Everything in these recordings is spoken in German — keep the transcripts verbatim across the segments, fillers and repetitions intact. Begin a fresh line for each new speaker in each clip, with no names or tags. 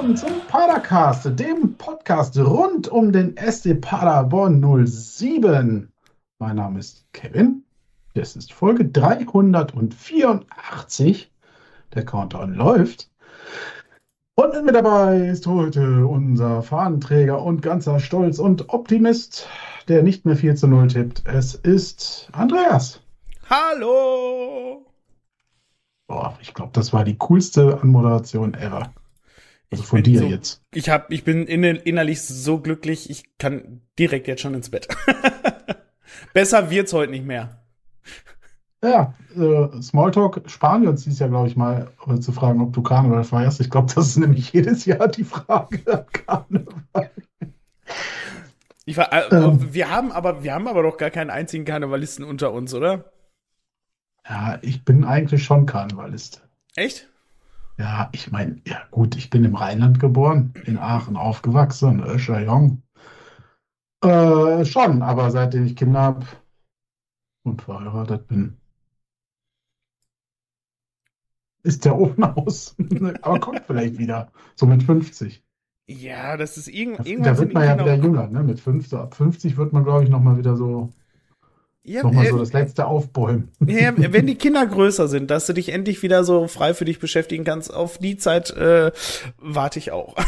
willkommen zum Padercast, dem Podcast rund um den S C Paderborn null sieben. Mein Name ist Kevin. Das ist Folge dreihundertvierundachtzig. Der Countdown läuft. Und mit dabei ist heute unser Fahnenträger und ganzer Stolz und Optimist, der nicht mehr vier zu null tippt. Es ist Andreas.
Hallo!
Boah, ich glaube, das war die coolste Anmoderation ever. Also von dir
so,
jetzt.
Ich, hab, ich bin innerlich so glücklich, ich kann direkt jetzt schon ins Bett. Besser wird's heute nicht mehr.
Ja, äh, Smalltalk sparen wir uns dieses Jahr, glaube ich, mal äh, zu fragen, ob du Karneval feierst. Ich glaube, das ist nämlich jedes Jahr die Frage an Karneval.
Ich war, äh, ähm, wir haben aber, wir haben aber doch gar keinen einzigen Karnevalisten unter uns, oder?
Ja, ich bin eigentlich schon Karnevalist.
Echt?
Ja, ich meine, ja gut, ich bin im Rheinland geboren, in Aachen aufgewachsen, Öscher Jong. Äh, schon, aber seitdem ich Kinder habe und verheiratet bin, ist der Ofen aus. Aber kommt vielleicht wieder, so mit fünfzig.
Ja, das ist irgend,
Da,
irgendwann.
da wird man ja wieder jünger, ne? Mit fünfzig, ab fünfzig wird man, glaube ich, nochmal wieder so,
ja,
noch mal
äh,
so das letzte Aufbäumen.
Ja, wenn die Kinder größer sind, dass du dich endlich wieder so frei für dich beschäftigen kannst, auf die Zeit äh, warte ich auch.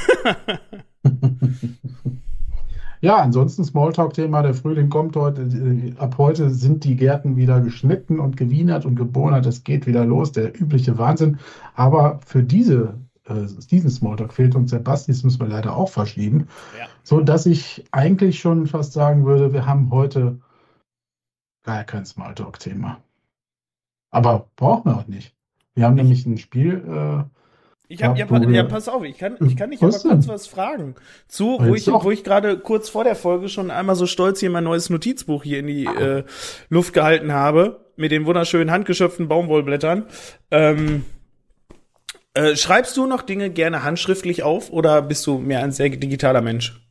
Ja, ansonsten Smalltalk-Thema, der Frühling kommt heute. Ab heute sind die Gärten wieder geschnitten und gewienert und gebonert. Es geht wieder los, der übliche Wahnsinn. Aber für diese, äh, diesen Smalltalk fehlt uns der Basti, das müssen wir leider auch verschieben.
Ja.
So dass ich eigentlich schon fast sagen würde, wir haben heute gar kein Smalltalk-Thema. Aber brauchen wir auch nicht. Wir haben ich, nämlich ein Spiel. Äh,
ich hab, ja, pa- ja, pass auf, ich kann, ich kann dich aber kurz was fragen. Zu, wo ich, wo ich gerade kurz vor der Folge schon einmal so stolz hier mein neues Notizbuch hier in die äh, Luft gehalten habe, mit den wunderschönen handgeschöpften Baumwollblättern. Ähm, äh, schreibst du noch Dinge gerne handschriftlich auf oder bist du mehr ein sehr digitaler Mensch?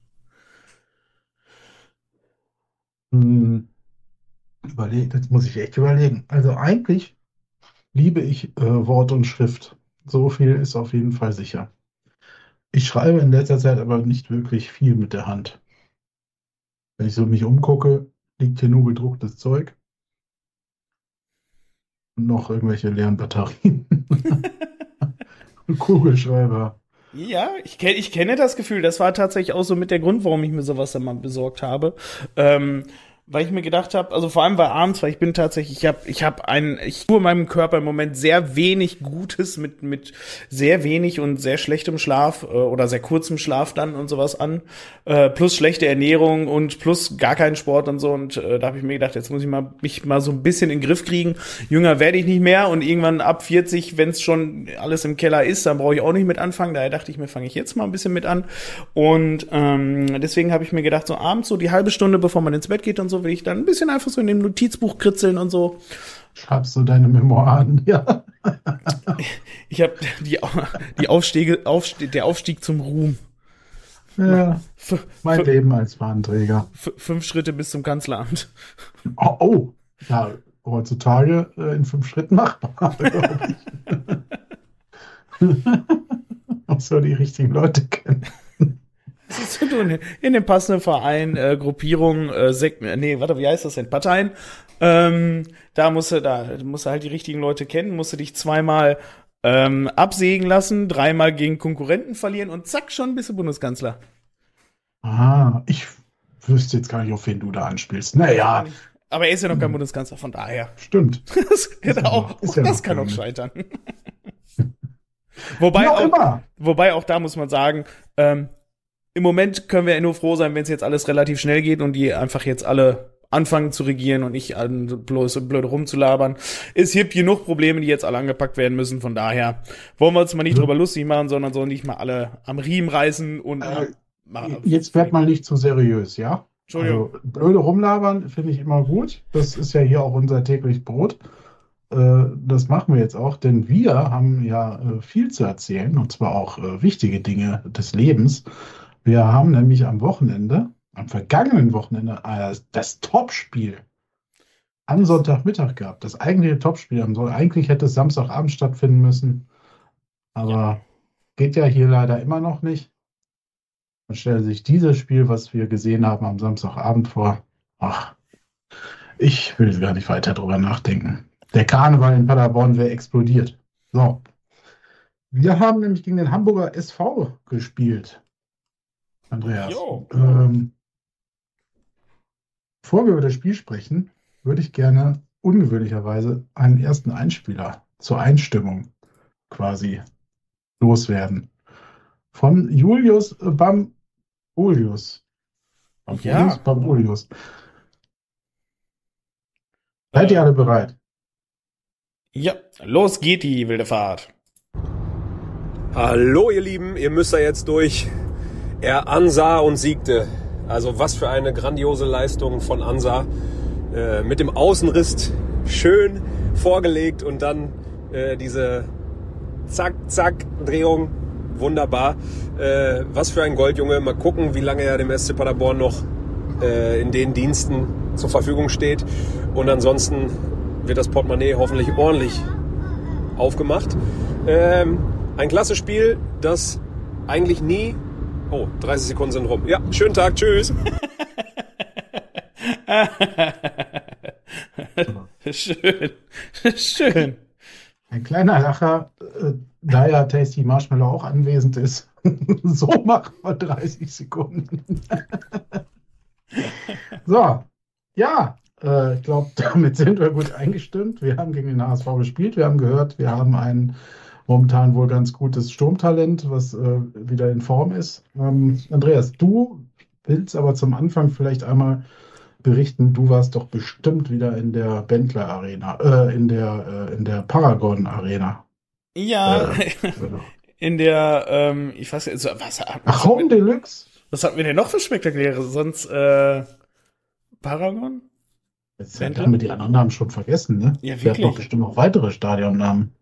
Hm. Überlegen, jetzt muss ich echt überlegen. Also eigentlich liebe ich äh, Wort und Schrift. So viel ist auf jeden Fall sicher. Ich schreibe in letzter Zeit aber nicht wirklich viel mit der Hand. Wenn ich so mich umgucke, liegt hier nur gedrucktes Zeug und noch irgendwelche leeren Batterien. Und Kugelschreiber.
Ja, ich, kenn, ich kenne das Gefühl. Das war tatsächlich auch so mit der Grund, warum ich mir sowas dann mal besorgt habe. Ähm, weil ich mir gedacht habe, also vor allem bei abends, weil ich bin tatsächlich, ich habe ich habe ein, ich tue meinem Körper im Moment sehr wenig Gutes mit mit sehr wenig und sehr schlechtem Schlaf äh, oder sehr kurzem Schlaf dann und sowas an, äh, plus schlechte Ernährung und plus gar keinen Sport und so und äh, da habe ich mir gedacht, jetzt muss ich mal mich mal so ein bisschen in den Griff kriegen. Jünger werde ich nicht mehr und irgendwann ab vierzig, wenn es schon alles im Keller ist, dann brauche ich auch nicht mit anfangen. Daher dachte ich mir, fange ich jetzt mal ein bisschen mit an und ähm, deswegen habe ich mir gedacht, so abends so die halbe Stunde, bevor man ins Bett geht und so, will ich dann ein bisschen einfach so in dem Notizbuch kritzeln und so.
Schreibst du deine Memoiren, ja.
Ich habe die, die Aufstiege, Aufstieg, der Aufstieg zum Ruhm.
Ja, f- mein f- Leben als Fahnenträger.
F- fünf Schritte bis zum Kanzleramt.
Oh, oh. Ja, heutzutage äh, in fünf Schritten machbar, glaube ich. Ob so die richtigen Leute kennen.
Was ist zu tun? In dem passenden Verein, äh, Gruppierung, äh, Sek- nee, warte, wie heißt das denn? Parteien. Ähm, da musst du, da musst du halt die richtigen Leute kennen, musst du dich zweimal ähm, absägen lassen, dreimal gegen Konkurrenten verlieren und zack, schon bist du Bundeskanzler.
Ah, ich wüsste jetzt gar nicht, auf wen du da anspielst. Naja.
Aber er ist ja noch kein hm. Bundeskanzler, von daher.
Stimmt.
Das, ja auch, auch ja das kann auch scheitern. wobei, auch, wobei auch da muss man sagen, ähm, im Moment können wir ja nur froh sein, wenn es jetzt alles relativ schnell geht und die einfach jetzt alle anfangen zu regieren und nicht bloß blöd rumzulabern. Es gibt genug Probleme, die jetzt alle angepackt werden müssen. Von daher wollen wir uns mal nicht mhm. drüber lustig machen, sondern sollen nicht mal alle am Riemen reißen und
äh, mal, jetzt werd mal nicht zu seriös, ja?
Entschuldigung.
Also, blöde rumlabern finde ich immer gut. Das ist ja hier auch unser täglich Brot. Äh, das machen wir jetzt auch, denn wir haben ja äh, viel zu erzählen und zwar auch äh, wichtige Dinge des Lebens. Wir haben nämlich am Wochenende, am vergangenen Wochenende, äh, das Topspiel am Sonntagmittag gehabt. Das eigentliche Topspiel am Sonntag. Eigentlich hätte es Samstagabend stattfinden müssen, aber ja. geht ja hier leider immer noch nicht. Man stellt sich dieses Spiel, was wir gesehen haben am Samstagabend vor. Ach, ich will gar nicht weiter drüber nachdenken. Der Karneval in Paderborn wäre explodiert. So. Wir haben nämlich gegen den Hamburger S V gespielt. Andreas. Ähm, bevor wir über das Spiel sprechen, würde ich gerne ungewöhnlicherweise einen ersten Einspieler zur Einstimmung quasi loswerden. Von Julius Bambolius.
Ja.
Bambolius. Seid ihr alle bereit?
Ja, los geht die wilde Fahrt.
Hallo ihr Lieben, ihr müsst da jetzt durch. Er ansah und siegte. Also was für eine grandiose Leistung von Ansa. Äh, mit dem Außenriss schön vorgelegt und dann äh, diese Zack, Zack Drehung. Wunderbar. Äh, was für ein Goldjunge. Mal gucken, wie lange er dem S C Paderborn noch äh, in den Diensten zur Verfügung steht. Und ansonsten wird das Portemonnaie hoffentlich ordentlich aufgemacht. Ähm, ein klasse Spiel, das eigentlich nie... Oh, dreißig Sekunden sind rum. Ja, schönen Tag, tschüss.
Schön, schön.
Ein kleiner Lacher, äh, da ja Tasty Marshmallow auch anwesend ist. So machen wir dreißig Sekunden. So, ja, äh, ich glaube, damit sind wir gut eingestimmt. Wir haben gegen den H S V gespielt. Wir haben gehört, wir haben ein momentan wohl ganz gutes Sturmtalent, was äh, wieder in Form ist. Ähm, Andreas, du willst aber zum Anfang vielleicht einmal berichten, du warst doch bestimmt wieder in der Bentler Arena, äh, in der, äh, in der Paragon Arena.
Ja,
Äh,
in der, ähm, ich weiß nicht, was, was,
Ach, Home Deluxe?
was hatten wir denn noch für Spektakuläre? Sonst, äh, Paragon?
Jetzt haben wir die anderen Namen schon vergessen, ne?
Ja,
Wir hatten
wirklich.
doch bestimmt noch weitere Stadionnamen.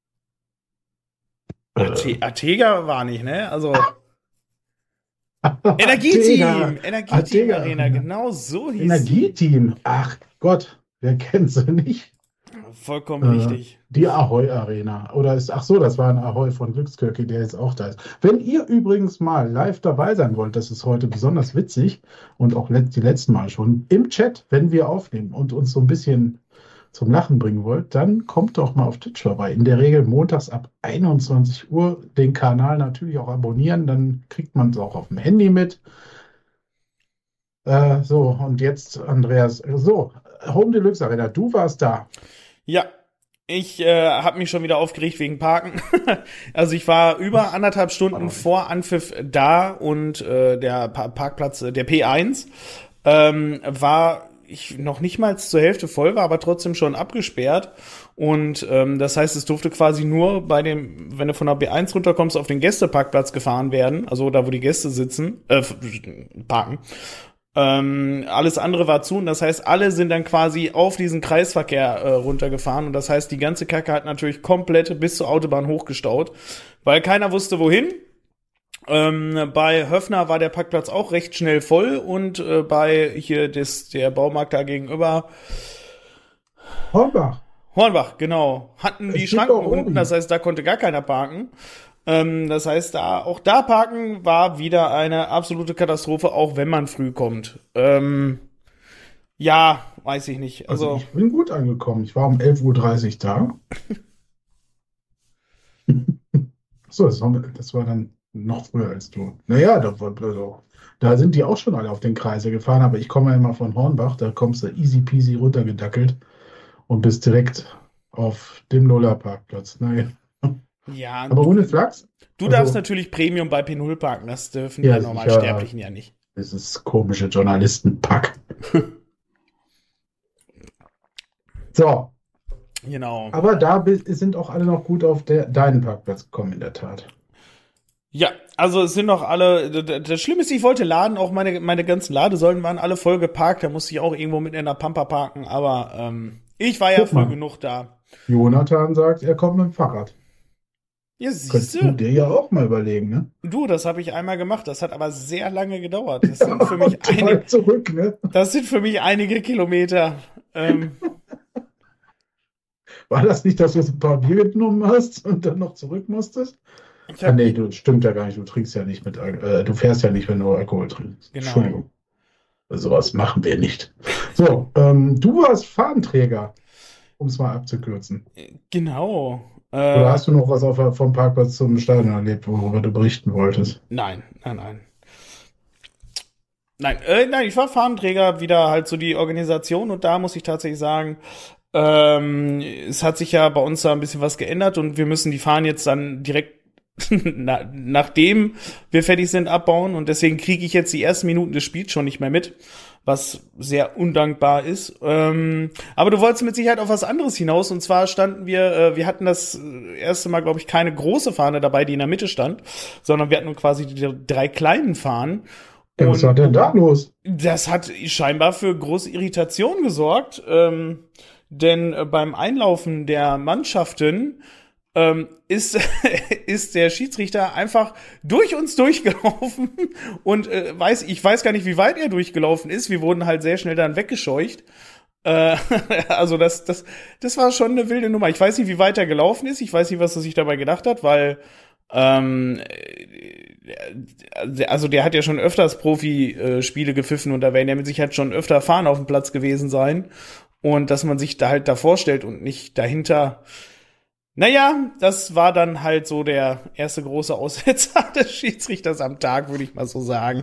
Arte- Artega war nicht, ne? Also,
Artega.
Energieteam, Energieteam
Artega.
Arena, genau so hieß
Energieteam. Ach Gott, wer kennt sie nicht?
sie. Vollkommen
Äh,
richtig.
Die Ahoy Arena. Oder ist, ach so, das war ein Ahoy von Glückskirche, der jetzt auch da ist. Wenn ihr übrigens mal live dabei sein wollt, das ist heute besonders witzig und auch let- die letzten Mal schon, im Chat, wenn wir aufnehmen und uns so ein bisschen zum Lachen bringen wollt, dann kommt doch mal auf Twitch vorbei. In der Regel montags ab einundzwanzig Uhr den Kanal natürlich auch abonnieren, dann kriegt man es auch auf dem Handy mit. Äh, so, und jetzt, Andreas, so, Home Deluxe Arena, du warst da.
Ja, ich äh, habe mich schon wieder aufgeregt wegen Parken. Also ich war über anderthalb Stunden vor Anpfiff da und äh, der pa Parkplatz, äh, der P eins, ähm, war ich noch nicht mal zur Hälfte voll, war aber trotzdem schon abgesperrt. Und ähm, das heißt, es durfte quasi nur bei dem, wenn du von der B eins runterkommst, auf den Gästeparkplatz gefahren werden, also da, wo die Gäste sitzen, äh, parken. Ähm, alles andere war zu und das heißt, alle sind dann quasi auf diesen Kreisverkehr äh, runtergefahren und das heißt, die ganze Kacke hat natürlich komplett bis zur Autobahn hochgestaut, weil keiner wusste, wohin. Ähm, bei Höffner war der Parkplatz auch recht schnell voll und äh, bei hier des, der Baumarkt da gegenüber
Hornbach.
Hornbach, genau, hatten
Es
die
gibt
Schranken
doch oben.
unten, das heißt, da konnte gar keiner parken. Ähm, das heißt, da auch da parken war wieder eine absolute Katastrophe, auch wenn man früh kommt. Ähm, ja, weiß ich nicht.
Also,
Also,
ich bin gut angekommen. Ich war um elf Uhr dreißig da. So, das war, das war dann noch früher als du. Naja, da, war, also, da sind die auch schon alle auf den Kreise gefahren, aber ich komme ja immer von Hornbach, da kommst du easy peasy runtergedackelt und bist direkt auf dem Lola-Parkplatz. Naja.
ja,
Aber ohne Flachs?
du
also-
darfst natürlich Premium bei P null parken, das dürfen
Ja,
die
sicher.
Normalsterblichen ja nicht.
Dieses komische Journalistenpack. So,
Genau.
aber da bi- sind auch alle noch gut auf der, deinen Parkplatz gekommen, in der Tat.
Ja, also es sind noch alle, d- d- das Schlimme ist, ich wollte laden, auch meine, meine ganzen Ladesäulen waren alle voll geparkt, da musste ich auch irgendwo mit in der Pampa parken, aber ähm, ich war ja
Guck
früh
mal.
genug da.
Jonathan sagt, er kommt mit dem Fahrrad.
Ja,
Könntest
siehst
du
du,
dir ja auch mal überlegen, ne?
du, das habe ich einmal gemacht, das hat aber sehr lange gedauert. Das sind für mich
Und mal
einige,
zurück, ne?
das sind für mich einige Kilometer. Ähm,
War das nicht, dass du so ein paar Bier genommen hast und dann noch zurück musstest?
Ich
Ah,
hab,
nee, du, stimmt ja gar nicht. Du trinkst ja nicht mit, Al- äh, du fährst ja nicht, wenn du Alkohol trinkst.
genau.
Entschuldigung. Sowas machen wir nicht. So, ähm, du warst Fahnenträger, um es mal abzukürzen.
Genau.
Oder
Äh,
hast du noch was auf, der- vom Parkplatz zum Stadion erlebt, worüber du berichten wolltest?
nein, nein, nein. Nein, äh, nein, ich war Fahnenträger, wieder halt so die Organisation und da muss ich tatsächlich sagen, ähm, es hat sich ja bei uns da ein bisschen was geändert und wir müssen die Fahnen jetzt dann direkt na, nachdem wir fertig sind abbauen und deswegen kriege ich jetzt die ersten Minuten des Spiels schon nicht mehr mit, was sehr undankbar ist. Ähm, aber du wolltest mit Sicherheit auf was anderes hinaus und zwar standen wir, äh, wir hatten das erste Mal, glaube ich, keine große Fahne dabei, die in der Mitte stand, sondern wir hatten nur quasi die drei kleinen Fahnen.
Ja, was war denn da los?
Das hat scheinbar für große Irritation gesorgt, ähm, denn äh, beim Einlaufen der Mannschaften ähm, ist, ist der Schiedsrichter einfach durch uns durchgelaufen und äh, weiß, ich weiß gar nicht, wie weit er durchgelaufen ist. Wir wurden halt sehr schnell dann weggescheucht. Äh, also das, das, das war schon eine wilde Nummer. Ich weiß nicht, wie weit er gelaufen ist. Ich weiß nicht, was er sich dabei gedacht hat, weil ähm, also der hat ja schon öfters Profi-Spiele gepfiffen und da werden ja mit Sicherheit schon öfter Fahnen auf dem Platz gewesen sein. Und dass man sich da halt da vorstellt und nicht dahinter. Naja, das war dann halt so der erste große Aussetzer des Schiedsrichters am Tag, würde ich mal so sagen.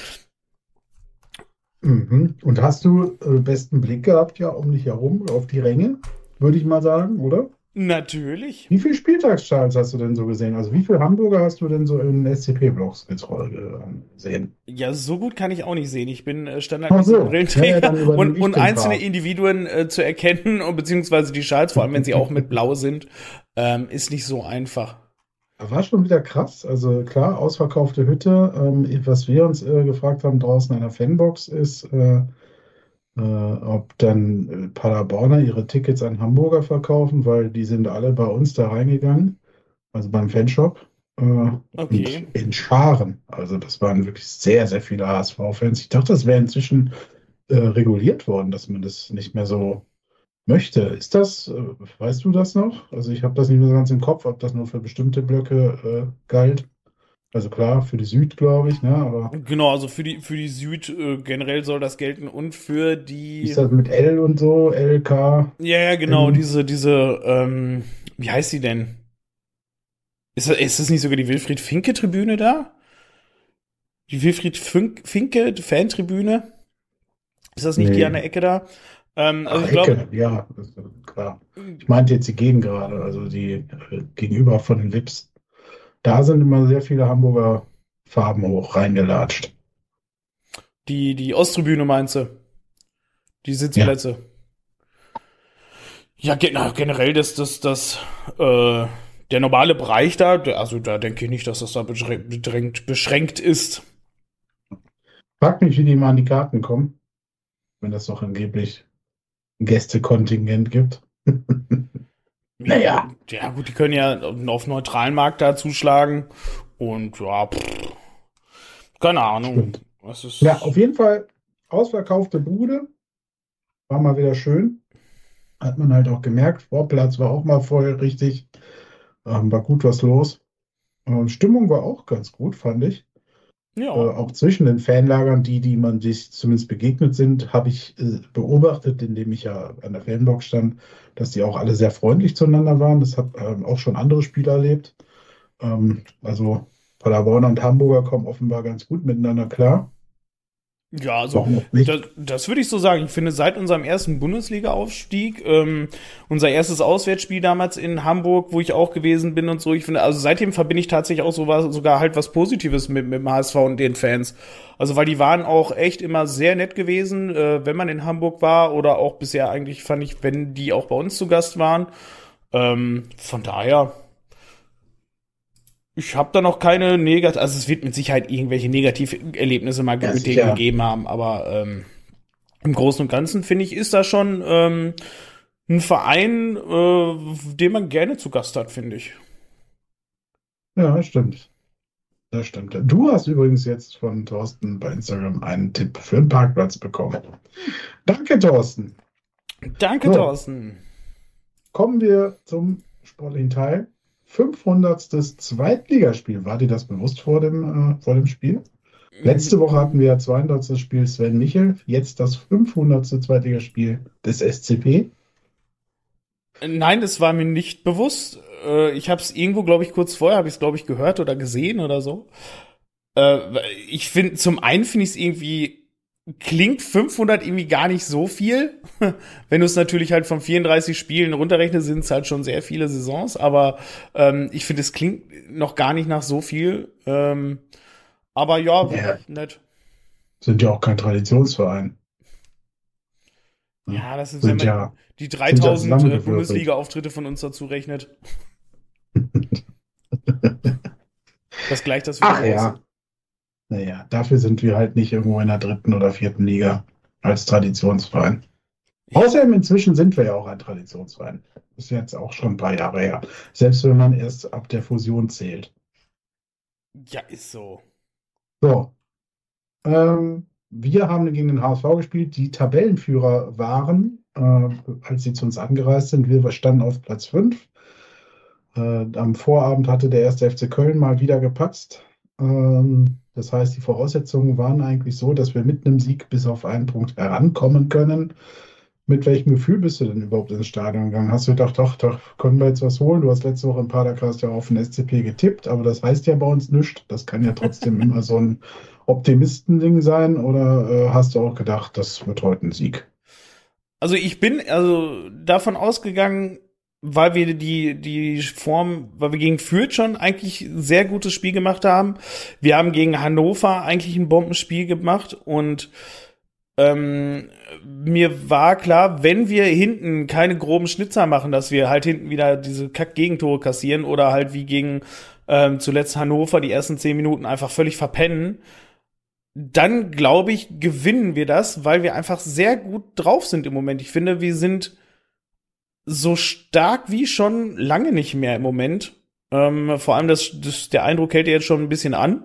Mhm. Und hast du äh, besten Blick gehabt, ja, um dich herum, auf die Ränge, würde ich mal sagen, oder?
Natürlich.
Wie viele Spieltagscharts hast du denn so gesehen? Also wie viele Hamburger hast du denn so in S C P-Blogs gesehen?
Ja, so gut kann ich auch nicht sehen. Ich bin äh,
Ach
standardmäßig
so.
Brillenträger
Ja, ja, dann übernehme
und,
ich
und
den
einzelne
Part.
Individuen äh, zu erkennen, und beziehungsweise die Schals, vor allem wenn sie auch mit blau sind, ähm, ist nicht so einfach.
Das war schon wieder krass. Also klar, ausverkaufte Hütte. Ähm, was wir uns äh, gefragt haben draußen an der Fanbox ist, äh, äh, ob dann äh, Paderborner ihre Tickets an Hamburger verkaufen, weil die sind alle bei uns da reingegangen, also beim Fanshop. Äh, und
Okay.
in Scharen. Also das waren wirklich sehr, sehr viele H S V-Fans. Ich dachte, das wäre inzwischen äh, reguliert worden, dass man das nicht mehr so möchte. Ist das, äh, weißt du das noch? Also ich habe das nicht mehr so ganz im Kopf, ob das nur für bestimmte Blöcke äh, galt. Also klar, für die Süd, glaube ich, ne? Aber
Genau, also für die für die Süd äh, generell soll das gelten und für die
ist das mit L und so, L, K?
ja, ja, genau,
M?
diese diese ähm, wie heißt sie denn? Ist das, ist das nicht sogar die Wilfried Finke Tribüne da? Die Wilfried Fink, Finke Fantribüne? Ist das nicht die
Nee.
an der Ecke da? Ähm, also
Ach,
ich glaube,
Ecke, ja, das ist klar. Ich meinte jetzt die Gegengerade, also die äh, gegenüber von den V I Ps. Da sind immer sehr viele Hamburger Farben hoch reingelatscht.
die die Osttribüne meinst du? Die Sitzplätze. Ja, gen generell das das das äh, der normale Bereich da, der- also da denke ich nicht, dass das da beschränkt, bedrängt, beschränkt ist.
Frag mich, wie die mal an die Karten kommen, wenn das doch angeblich ein Gästekontingent gibt. Naja.
Ja, gut, die können ja auf neutralen Markt da zuschlagen und ja, pff, keine Ahnung.
Stimmt.
Das ist
Ja, auf jeden Fall ausverkaufte Bude. War mal wieder schön. Hat man halt auch gemerkt. Vorplatz war auch mal voll, richtig. Ähm, war gut was los. Ähm, Stimmung war auch ganz gut, fand ich.
ja.
Äh, auch zwischen den Fanlagern, die, die man sich zumindest begegnet sind, habe ich äh, beobachtet, indem ich ja an der Fanbox stand, dass die auch alle sehr freundlich zueinander waren. Das habe ähm, auch schon andere Spieler erlebt. Ähm, also Paderborner und Hamburger kommen offenbar ganz gut miteinander klar.
Ja, also
Warum auch nicht?
das, das würde ich so sagen. Ich finde, seit unserem ersten Bundesliga-Aufstieg, ähm, unser erstes Auswärtsspiel damals in Hamburg, wo ich auch gewesen bin und so, ich finde, also seitdem verbinde ich tatsächlich auch so was, sogar halt was Positives mit, mit dem H S V und den Fans. Also, weil die waren auch echt immer sehr nett gewesen, äh, wenn man in Hamburg war oder auch bisher eigentlich, fand ich, wenn die auch bei uns zu Gast waren. Ähm, von daher, ich habe da noch keine negativ, also es wird mit Sicherheit irgendwelche Negativerlebnisse mal
Ja,
mit
sicher.
denen gegeben haben, aber ähm, im Großen und Ganzen finde ich, ist da schon ähm, ein Verein, äh, den man gerne zu Gast hat, finde ich.
Ja, das stimmt. Das stimmt. Du hast übrigens jetzt von Thorsten bei Instagram einen Tipp für einen Parkplatz bekommen. Danke, Thorsten.
Danke,
So.
Thorsten.
Kommen wir zum sportlichen Teil. fünfhundertstes Zweitligaspiel. War dir das bewusst vor dem, äh, vor dem Spiel? Letzte Woche hatten wir ja zweihundertstes Spiel Sven Michel, jetzt das fünfhundertste Zweitligaspiel des S C P.
Nein, das war mir nicht bewusst. Ich habe es irgendwo, glaube ich, kurz vorher, habe ich es, glaube ich, gehört oder gesehen oder so. Ich finde, zum einen finde ich es irgendwie, klingt fünfhundert irgendwie gar nicht so viel. Wenn du es natürlich halt von vierunddreißig Spielen runterrechnest, sind es halt schon sehr viele Saisons. Aber ähm, ich finde, es klingt noch gar nicht nach so viel. Ähm, aber ja,
ja,
nett.
Sind ja auch kein Traditionsverein.
Ja, das ist,
sind
wenn man
ja,
die dreitausend
ja
Bundesliga-Auftritte von uns dazu rechnet. Das gleicht das wieder
Ach, aus. Ja. Naja, dafür sind wir halt nicht irgendwo in der dritten oder vierten Liga als Traditionsverein. Außerdem inzwischen sind wir ja auch ein Traditionsverein. Ist jetzt auch schon ein paar Jahre her. Selbst wenn man erst ab der Fusion zählt.
Ja, ist so.
So. Ähm, wir haben gegen den H S V gespielt, die Tabellenführer waren, äh, als sie zu uns angereist sind. Wir standen auf Platz fünf. Äh, am Vorabend hatte der erste F C Köln mal wieder gepatzt. Ähm, das heißt, die Voraussetzungen waren eigentlich so, dass wir mit einem Sieg bis auf einen Punkt herankommen können. Mit welchem Gefühl bist du denn überhaupt ins Stadion gegangen? Hast du gedacht, ach, da können wir jetzt was holen? Du hast letzte Woche im Padercast ja auf den S C P getippt, aber das heißt ja bei uns nichts. Das kann ja trotzdem immer so ein Optimistending sein. Oder äh, hast du auch gedacht, das wird heute ein Sieg?
Also ich bin also davon ausgegangen, weil wir die die Form, weil wir gegen Fürth schon eigentlich ein sehr gutes Spiel gemacht haben. Wir haben gegen Hannover eigentlich ein Bombenspiel gemacht und ähm, mir war klar, wenn wir hinten keine groben Schnitzer machen, dass wir halt hinten wieder diese Kack-Gegentore kassieren oder halt wie gegen ähm, zuletzt Hannover die ersten zehn Minuten einfach völlig verpennen, dann glaube ich, gewinnen wir das, weil wir einfach sehr gut drauf sind im Moment. Ich finde, wir sind so stark wie schon lange nicht mehr im Moment. Ähm, vor allem das, das, der Eindruck hält ja jetzt schon ein bisschen an.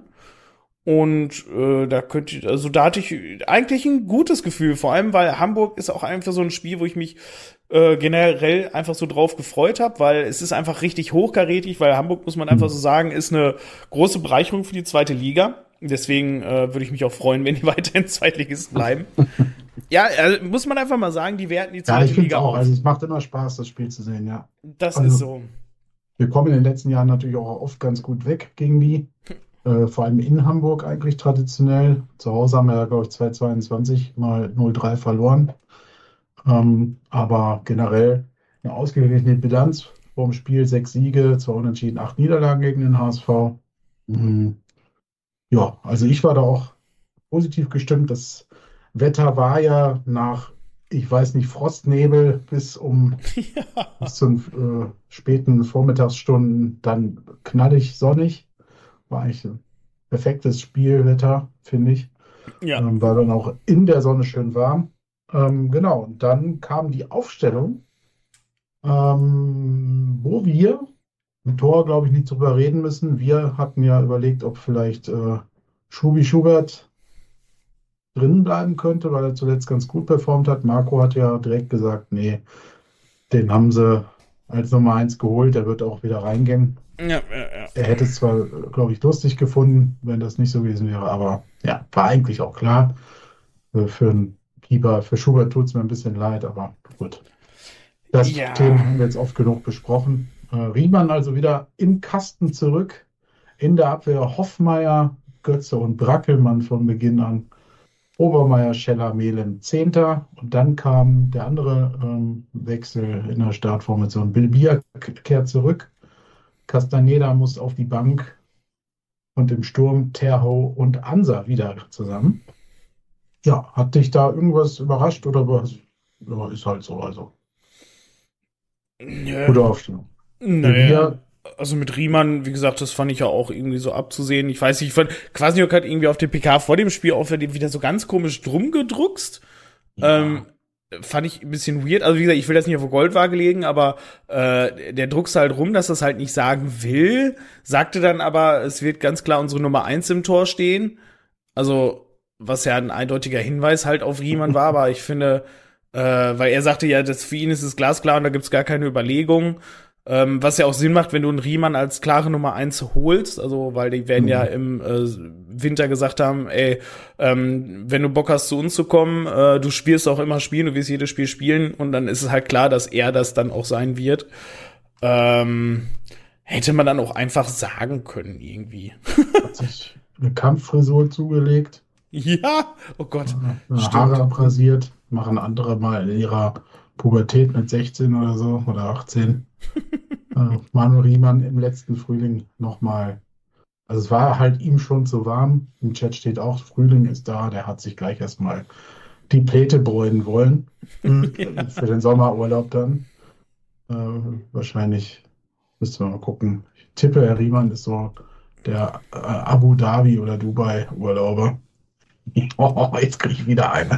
Und äh, da könnte ich, also da hatte ich eigentlich ein gutes Gefühl. Vor allem, weil Hamburg ist auch einfach so ein Spiel, wo ich mich äh, generell einfach so drauf gefreut habe, weil es ist einfach richtig hochkarätig, weil Hamburg, muss man einfach so sagen, ist eine große Bereicherung für die zweite Liga. Deswegen äh, würde ich mich auch freuen, wenn die weiterhin Zweitligisten bleiben. Ja, also muss man einfach mal sagen, die werten die zweite
ja,
Liga
auch.
auf.
Also es macht immer Spaß, das Spiel zu sehen, ja.
Das
also,
ist so.
Wir kommen in den letzten Jahren natürlich auch oft ganz gut weg gegen die. Äh, vor allem in Hamburg eigentlich traditionell. Zu Hause haben wir ja, glaube ich, zweitausendzweiundzwanzig mal null drei verloren. Ähm, aber generell eine ausgeglichene Bilanz vom Spiel. Sechs Siege, zwei Unentschieden, acht Niederlagen gegen den H S V. Mhm. Ja, also ich war da auch positiv gestimmt. Das Wetter war ja nach, ich weiß nicht, Frostnebel bis um ja. bis zu äh, späten Vormittagsstunden dann knallig sonnig. War eigentlich ein perfektes Spielwetter, finde ich.
Ja.
Ähm, war dann auch in der Sonne schön warm. Ähm, genau, und dann kam die Aufstellung, ähm, wo wir im Tor, glaube ich, nicht drüber reden müssen. Wir hatten ja überlegt, ob vielleicht äh, Schubi Schubert drin bleiben könnte, weil er zuletzt ganz gut performt hat. Marco hat ja direkt gesagt, nee, den haben sie als Nummer eins geholt, der wird auch wieder reingehen.
Ja, ja, ja.
Er hätte es zwar, glaube ich, lustig gefunden, wenn das nicht so gewesen wäre, aber ja, war eigentlich auch klar. Für einen Keeper, für Schubert tut es mir ein bisschen leid, aber gut. Das
ja.
Thema haben wir jetzt oft genug besprochen. Äh, Riemann also wieder im Kasten zurück. In der Abwehr Hoffmeier, Götze und Brackelmann von Beginn an. Obermeier, Scheller, Melem, Zehnter. Und dann kam der andere ähm, Wechsel in der Startformation. Bilbia kehrt zurück. Castaneda muss auf die Bank. Und im Sturm Terho und Ansa wieder zusammen. Ja, hat dich da irgendwas überrascht oder was? Ja, ist halt so, also.
Ja.
Gute Aufstellung.
Naja. Also mit Riemann, wie gesagt, das fand ich ja auch irgendwie so abzusehen. Ich weiß nicht, ich fand, Kwasniok hat irgendwie auf dem P K vor dem Spiel auch wieder so ganz komisch drum gedruckst. Ja. Ähm, fand ich ein bisschen weird. Also wie gesagt, ich will das nicht auf der Goldwaage legen, aber äh, der druckst halt rum, dass das halt nicht sagen will. Sagte dann aber, es wird ganz klar unsere Nummer eins im Tor stehen. Also, was ja ein eindeutiger Hinweis halt auf Riemann war, aber ich finde, äh, weil er sagte ja, das für ihn ist es glasklar und da gibt's gar keine Überlegung. Ähm, was ja auch Sinn macht, wenn du einen Riemann als klare Nummer eins holst, also weil die werden
Mhm.
ja im äh, Winter gesagt haben, ey, ähm, wenn du Bock hast, zu uns zu kommen, äh, du spielst auch immer spielen, du wirst jedes Spiel spielen und dann ist es halt klar, dass er das dann auch sein wird. Ähm, hätte man dann auch einfach sagen können irgendwie.
Hat sich eine Kampffrisur zugelegt,
Ja, oh Gott,
eine
stimmt.
Haare abrasiert, machen andere mal in ihrer Pubertät mit sechzehn oder so oder achtzehn. äh, Manuel Riemann im letzten Frühling nochmal. Also es war halt ihm schon zu warm. Im Chat steht auch, Frühling ist da. Der hat sich gleich erstmal die Pläte bräunen wollen.
Ja.
Für den Sommerurlaub dann. Äh, wahrscheinlich müsste man mal gucken. Ich tippe, Herr Riemann ist so der äh, Abu Dhabi oder Dubai Urlauber. Oh, jetzt kriege ich wieder eine.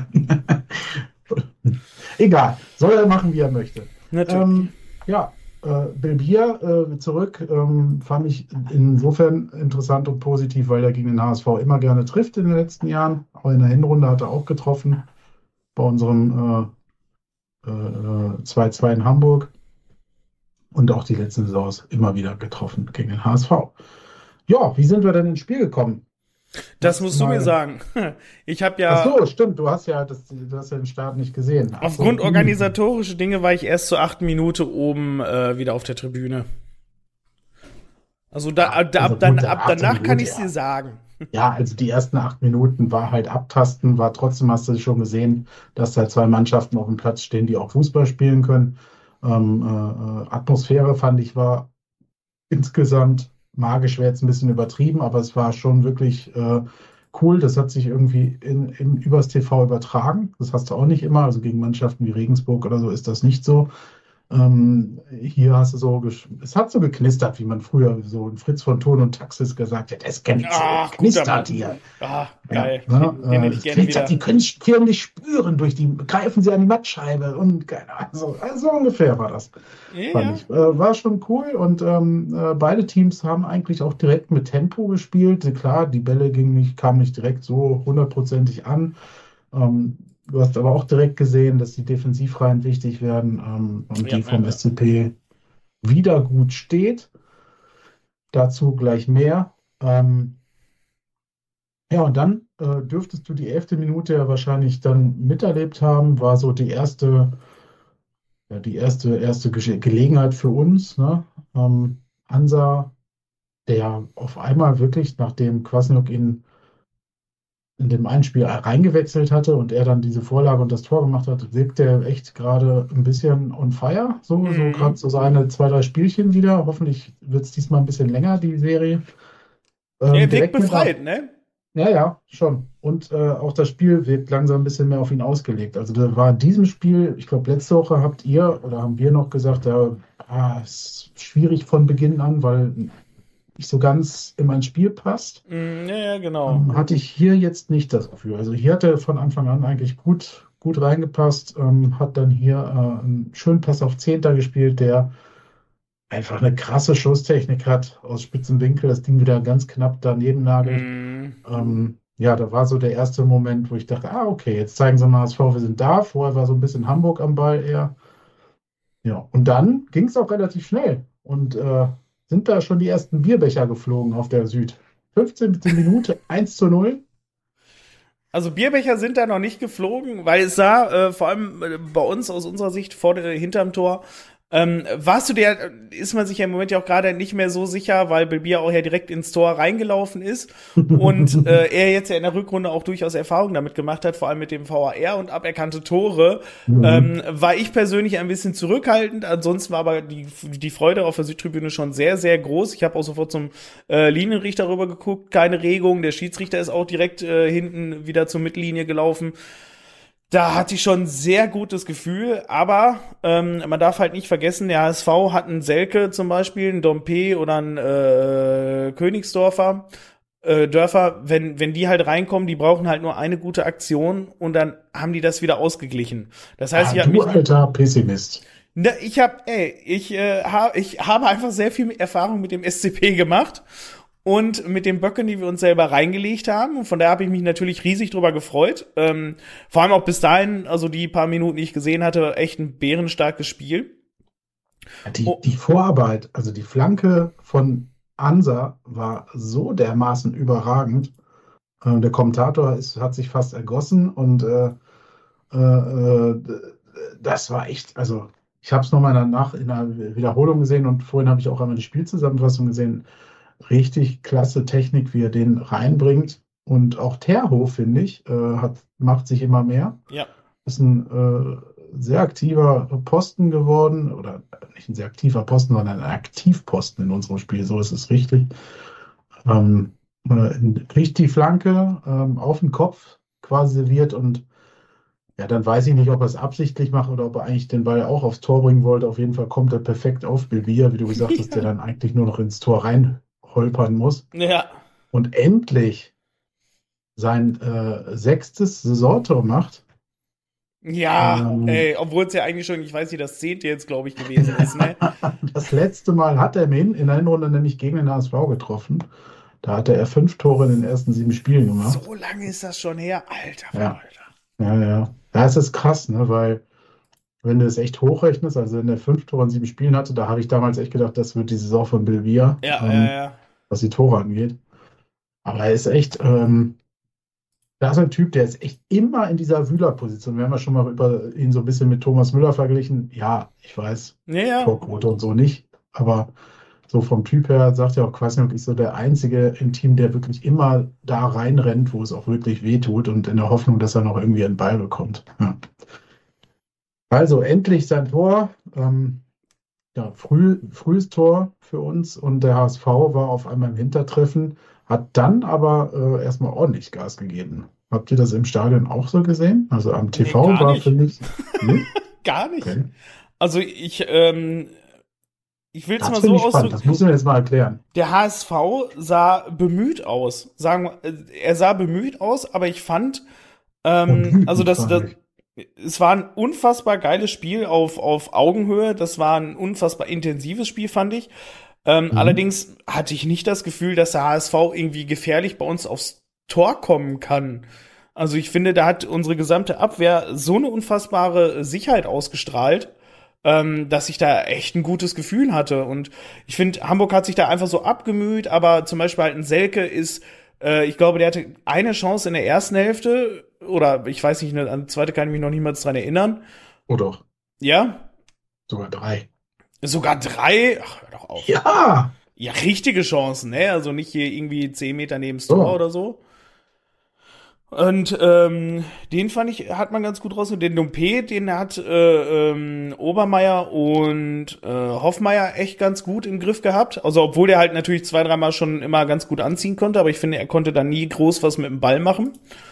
Egal, soll er machen, wie er möchte.
Natürlich.
Ähm, ja, äh, Belbier äh, zurück ähm, fand ich insofern interessant und positiv, weil er gegen den H S V immer gerne trifft in den letzten Jahren. Auch in der Hinrunde hat er auch getroffen bei unserem äh, äh, zwei zwei in Hamburg. Und auch die letzten Saisons immer wieder getroffen gegen den H S V. Ja, wie sind wir denn ins Spiel gekommen?
Das musst du
mal-
mir sagen. Ich habe ja
Ach so, stimmt, du hast ja, das, du hast ja den Start nicht gesehen. Ach so,
aufgrund
hm.
organisatorischer Dinge war ich erst zur achten Minute oben äh, wieder auf der Tribüne. Also da,
Ah,
da
also
ab, dann,
gut, dann
ab
achte
danach kann
Minute,
ich dir
ja.
sagen.
Ja, also die ersten acht Minuten war halt abtasten, war trotzdem, hast du schon gesehen, dass da zwei Mannschaften auf dem Platz stehen, die auch Fußball spielen können. Ähm, äh, Atmosphäre fand ich war insgesamt magisch, wäre jetzt ein bisschen übertrieben, aber es war schon wirklich äh, cool. Das hat sich irgendwie in, in, übers T V übertragen. Das hast du auch nicht immer. Also gegen Mannschaften wie Regensburg oder so ist das nicht so. Ähm, hier hast du so, gesch- es hat so geknistert, wie man früher so in Fritz von Ton und Taxis gesagt hat, es kennt
Ach,
so,
guter Mann.
knistert hier.
Ah, geil.
Ja,
den, den
ne,
hätte
äh,
ich
es
gerne wieder.
glitzert, die können es förmlich spüren durch die, greifen sie an die Mattscheibe und keine Ahnung, so, also so ungefähr war das.
Ja,
Fand
ja.
ich. Äh, war schon cool und ähm, äh, beide Teams haben eigentlich auch direkt mit Tempo gespielt. Klar, die Bälle gingen nicht, kamen nicht direkt so hundertprozentig an. Ähm, du hast aber auch direkt gesehen, dass die Defensivreihen wichtig werden ähm, und
Ja,
die vom
ja, ja.
S C P wieder gut steht. Dazu gleich mehr. Ähm, ja, und dann äh, dürftest du die elfte Minute ja wahrscheinlich dann miterlebt haben. War so die erste ja, die erste, erste Ge Gelegenheit für uns, ne? Ähm, Hansa, der auf einmal wirklich, nachdem Kwasniok ihn in dem einen Spiel reingewechselt hatte und er dann diese Vorlage und das Tor gemacht hat, wirkt er echt gerade ein bisschen on fire. So, so
Mhm.
gerade so seine zwei, drei Spielchen wieder. Hoffentlich wird es diesmal ein bisschen länger, die Serie. Ähm,
Er wirkt
direkt mit
befreit, ne?
Ja, ja, schon. Und äh, auch das Spiel wirkt langsam ein bisschen mehr auf ihn ausgelegt. Also da war in diesem Spiel, ich glaube, letzte Woche habt ihr oder haben wir noch gesagt, ja, ah, ist schwierig von Beginn an, weil nicht so ganz in mein Spiel passt.
Mm, ja, ja, genau.
Ähm, hatte ich hier jetzt nicht das Gefühl. Also hier hat er von Anfang an eigentlich gut, gut reingepasst, ähm, hat dann hier äh, einen schönen Pass auf Zehnter gespielt, der einfach eine krasse Schusstechnik hat aus spitzem Winkel, das Ding wieder ganz knapp daneben nagelt.
Mm.
Ähm, ja, da war so der erste Moment, wo ich dachte, ah, okay, jetzt zeigen sie mal H S V, wir sind da. Vorher war so ein bisschen Hamburg am Ball eher. Ja, und dann ging es auch relativ schnell. Und äh, sind da schon die ersten Bierbecher geflogen auf der Süd. fünfzehnte Minute, eins zu null.
Also Bierbecher sind da noch nicht geflogen, weil es sah, äh, vor allem äh, bei uns aus unserer Sicht vor der, hinterm Tor, ähm, warst du dir, ist man sich ja im Moment ja auch gerade nicht mehr so sicher, weil Belbier auch ja direkt ins Tor reingelaufen ist und äh, er jetzt ja in der Rückrunde auch durchaus Erfahrung damit gemacht hat, vor allem mit dem V A R und aberkannte Tore,
Mhm.
ähm, war ich persönlich ein bisschen zurückhaltend, ansonsten war aber die, die Freude auf der Südtribüne schon sehr, sehr groß. Ich habe auch sofort zum äh, Linienrichter rüber geguckt, keine Regung, der Schiedsrichter ist auch direkt äh, hinten wieder zur Mittellinie gelaufen. Da hatte ich schon ein sehr gutes Gefühl, aber ähm, man darf halt nicht vergessen, der H S V hat einen Selke zum Beispiel, einen Dompe oder einen äh, Königsdorfer, äh, Dörfer, wenn wenn die halt reinkommen, die brauchen halt nur eine gute Aktion und dann haben die das wieder ausgeglichen. Das heißt,
Ah,
ich habe
du
mich
alter Pessimist.
Ne, ich habe, ey, ich, äh, hab, ich habe einfach sehr viel Erfahrung mit dem S C P gemacht und mit den Böcken, die wir uns selber reingelegt haben. Und von daher habe ich mich natürlich riesig drüber gefreut. Ähm, vor allem auch bis dahin, also die paar Minuten, die ich gesehen hatte, echt ein bärenstarkes Spiel.
Die,
Oh,
die Vorarbeit, also die Flanke von Ansa war so dermaßen überragend. Äh, der Kommentator ist, hat sich fast ergossen und äh, äh, äh, das war echt, also ich habe es nochmal danach in einer Wiederholung gesehen und vorhin habe ich auch einmal die Spielzusammenfassung gesehen. Richtig klasse Technik, wie er den reinbringt. Und auch Terho, finde ich, äh, hat, macht sich immer mehr.
ja.
Ist ein äh, sehr aktiver Posten geworden, oder nicht ein sehr aktiver Posten, sondern ein Aktivposten in unserem Spiel, so ist es richtig. Ähm, äh, Kriegt die Flanke ähm, auf den Kopf quasi serviert und ja, dann weiß ich nicht, ob er es absichtlich macht oder ob er eigentlich den Ball auch aufs Tor bringen wollte. Auf jeden Fall kommt er perfekt auf Bilbia, wie du gesagt hast, der dann eigentlich nur noch ins Tor reinholpern muss.
Ja.
Und endlich sein äh, sechstes Saisontor macht.
Ja,
Ähm,
ey, obwohl es ja eigentlich schon, ich weiß nicht, das zehnte jetzt, glaube ich, gewesen ist, ne?
Das letzte Mal hat er ihn in der Hinrunde nämlich gegen den H S V getroffen. Da hatte er fünf Tore in den ersten sieben Spielen gemacht.
So lange ist das schon her, Alter,
Ja,
Alter.
ja, ja. Da ist es krass, ne? Weil wenn du es echt hochrechnest, also wenn er fünf Tore in sieben Spielen hatte, da habe ich damals echt gedacht, das wird die Saison von Bilbia,
Ja,
ähm,
ja, ja.
was die Tore angeht. Aber er ist echt, ähm, da ist ein Typ, der ist echt immer in dieser Wühlerposition. Wir haben ja schon mal über ihn so ein bisschen mit Thomas Müller verglichen. Ja, ich weiß,
Ja, ja.
Torquote und so nicht, aber so vom Typ her sagt ja auch Kwasniok, ist so der Einzige im Team, der wirklich immer da reinrennt, wo es auch wirklich wehtut und in der Hoffnung, dass er noch irgendwie einen Ball bekommt. Ja. Also endlich sein Tor. Ähm, ja, früh, frühes Tor für uns und der H S V war auf einmal im Hintertreffen, hat dann aber äh, erstmal ordentlich Gas gegeben. Habt ihr das im Stadion auch so gesehen? Also am
Nee,
T V
gar
war
nicht.
für mich. Nee?
Gar nicht.
Okay.
Also ich, ähm, ich will es
Das
mal
finde
so
ich spannend.
ausdrücken.
Das musst du mir jetzt mal erklären.
Der H S V sah bemüht aus. Sagen wir, äh, er sah bemüht aus, aber ich fand, ähm,
Wütend
also das,
fand
das,
ich.
es war ein unfassbar geiles Spiel auf, auf Augenhöhe. Das war ein unfassbar intensives Spiel, fand ich. Ähm,
Mhm.
Allerdings hatte ich nicht das Gefühl, dass der H S V irgendwie gefährlich bei uns aufs Tor kommen kann. Also ich finde, da hat unsere gesamte Abwehr so eine unfassbare Sicherheit ausgestrahlt, ähm, dass ich da echt ein gutes Gefühl hatte. Und ich finde, Hamburg hat sich da einfach so abgemüht, aber zum Beispiel halt ein Selke ist, äh, ich glaube, der hatte eine Chance in der ersten Hälfte, oder ich weiß nicht, an die zweite kann ich mich noch niemals dran erinnern.
Oh doch,
Ja?
sogar drei.
Sogar drei? Ach, hör doch auf.
Ja!
Ja, richtige Chancen, ne? Also nicht hier irgendwie zehn Meter neben das Tor
So.
oder so. Und ähm, den fand ich, hat man ganz gut rausgeholt. Den Dompe, den hat äh, ähm, Obermeier und äh, Hoffmeier echt ganz gut im Griff gehabt. Also obwohl der halt natürlich zwei, dreimal schon immer ganz gut anziehen konnte, aber ich finde, er konnte da nie groß was mit dem Ball machen.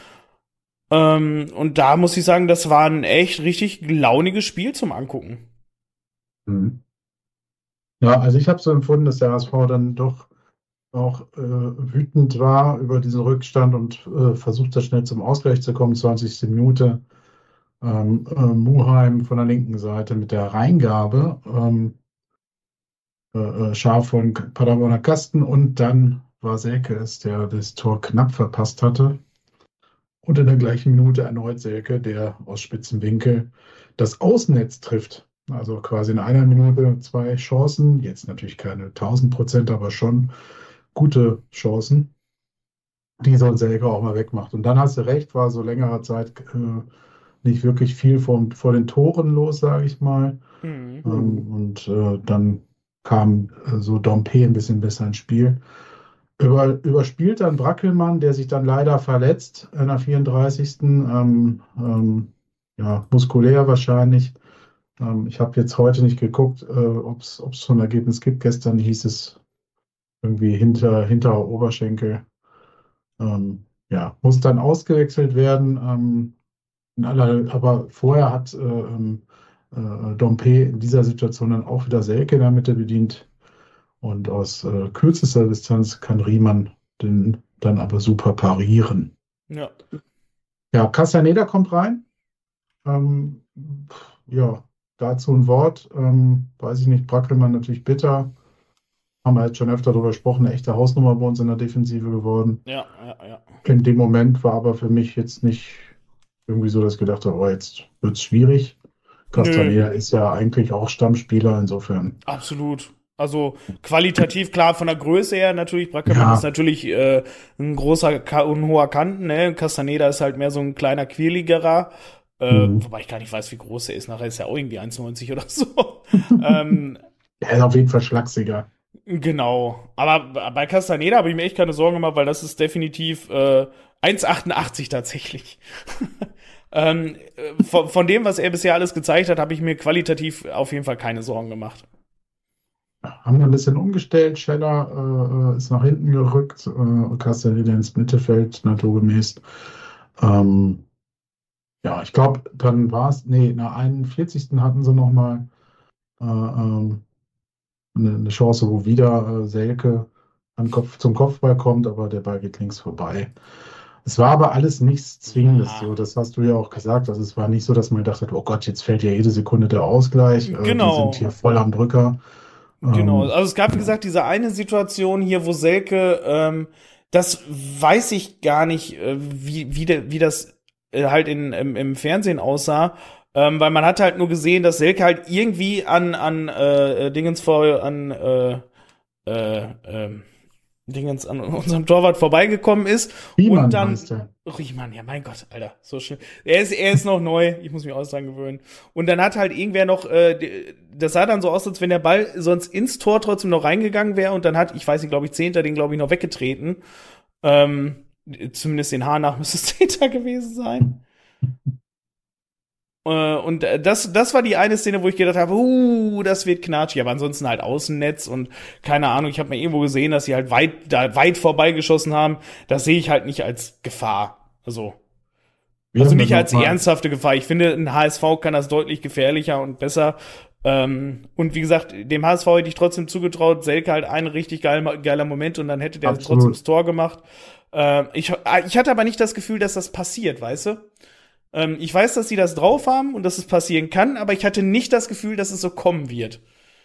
Ähm, und da muss ich sagen, das war ein echt richtig launiges Spiel zum Angucken.
Mhm. Ja, also ich habe so empfunden, dass der H S V dann doch auch äh, wütend war über diesen Rückstand und äh, versucht, da schnell zum Ausgleich zu kommen. zwanzigste Minute. Ähm, äh, Muheim von der linken Seite mit der Reingabe, ähm, äh, äh, scharf von Paderborner Kasten, und dann war Selke es, der das Tor knapp verpasst hatte. Und in der gleichen Minute erneut Selke, der aus spitzem Winkel das Außennetz trifft. Also quasi in einer Minute zwei Chancen. Jetzt natürlich keine tausend Prozent, aber schon gute Chancen, die so ein Selke auch mal wegmacht. Und dann hast du recht, war so längerer Zeit äh, nicht wirklich viel vor, vor den Toren los, sage ich mal.
Mhm.
Ähm, und äh, dann kam äh, so Dompe ein bisschen besser ins Spiel. Über, überspielt dann Brackelmann, der sich dann leider verletzt in der vierunddreißigsten. Ähm, ähm, ja, muskulär wahrscheinlich. Ähm, ich habe jetzt heute nicht geguckt, äh, ob es so ein Ergebnis gibt. Gestern hieß es irgendwie hinter, hinter Oberschenkel. Ähm, ja, muss dann ausgewechselt werden. Ähm, in aller, aber vorher hat äh, ähm, äh, Dompe in dieser Situation dann auch wieder Selke in der Mitte bedient. Und aus äh, kürzester Distanz kann Riemann den dann aber super parieren.
Ja.
Ja, Castaneda kommt rein. Ähm, ja, dazu ein Wort. Ähm, weiß ich nicht, Brackelmann natürlich bitter. Haben wir jetzt schon öfter darüber gesprochen, eine echte Hausnummer bei uns in der Defensive geworden.
Ja, ja, ja.
In dem Moment war aber für mich jetzt nicht irgendwie so, dass ich gedacht habe, oh, jetzt wird es schwierig.
Nö,
Castaneda ist ja eigentlich auch Stammspieler, insofern.
absolut. Also qualitativ klar von der Größe her natürlich. Brackermann ist
Ja,
natürlich äh, ein großer, Ka ein hoher Kanten, ne? Castaneda ist halt mehr so ein kleiner, quirligerer. Äh,
hm.
wobei ich gar nicht weiß, wie groß er ist. Nachher ist er auch irgendwie eins neunzig oder so. ähm,
Er ist auf jeden Fall schlachsiger.
genau. Aber bei Castaneda habe ich mir echt keine Sorgen gemacht, weil das ist definitiv äh, eins achtundachtzig tatsächlich. ähm, äh, von, von dem, was er bisher alles gezeigt hat, habe ich mir qualitativ auf jeden Fall keine Sorgen gemacht.
Haben wir ein bisschen umgestellt. Scheller äh, äh, ist nach hinten gerückt. Äh, Castaneda ins Mittelfeld, naturgemäß. Ähm, ja, ich glaube, dann war es, nee, in der einundvierzigsten hatten sie nochmal äh, ähm, eine, eine Chance, wo wieder äh, Selke an Kopf, zum Kopfball kommt, aber der Ball geht links vorbei. Es war aber alles nichts Zwingendes,
Ja,
so, das hast du ja auch gesagt. Also es war nicht so, dass man gedacht hat, oh Gott, jetzt fällt ja jede Sekunde der Ausgleich. Äh, die sind hier
genau.
voll am Drücker.
Genau,
Ähm,
also es gab, wie gesagt, diese eine Situation hier, wo Selke, ähm, das weiß ich gar nicht, äh, wie, wie, de, wie das äh, halt in, im, im Fernsehen aussah, ähm, weil man hat halt nur gesehen, dass Selke halt irgendwie an, an äh, Dingens vor, an äh, äh, ähm, Dingens an unserem Torwart vorbeigekommen ist und
Riemann
dann
heißt er.
Riemann, ja mein Gott, Alter, so schön. Er ist, er ist noch neu, ich muss mich auch dran gewöhnen. Und dann hat halt irgendwer noch, äh, das sah dann so aus, als wenn der Ball sonst ins Tor trotzdem noch reingegangen wäre und dann hat, ich weiß nicht, glaube ich, Zehnter den, glaube ich, noch weggetreten. Ähm, zumindest den Haar nach müsste es Zehnter gewesen sein. Äh, und das, das war die eine Szene, wo ich gedacht habe, uh, das wird knatschig, aber ansonsten halt Außennetz und keine Ahnung, ich habe mal irgendwo gesehen, dass sie halt weit, da weit vorbeigeschossen haben. Das sehe ich halt nicht als Gefahr. Also,
Wir
also
haben
nicht
dann
als
nochmal,
ernsthafte Gefahr. Ich finde, ein H S V kann das deutlich gefährlicher und besser. Ähm, und wie gesagt, dem H S V hätte ich trotzdem zugetraut, Selke halt ein richtig geil, geiler Moment und dann hätte der
absolut.
trotzdem das Tor gemacht. Äh, ich, ich hatte aber nicht das Gefühl, dass das passiert, weißt du? Ähm, ich weiß, dass sie das drauf haben und dass es passieren kann, aber ich hatte nicht das Gefühl, dass es so kommen wird.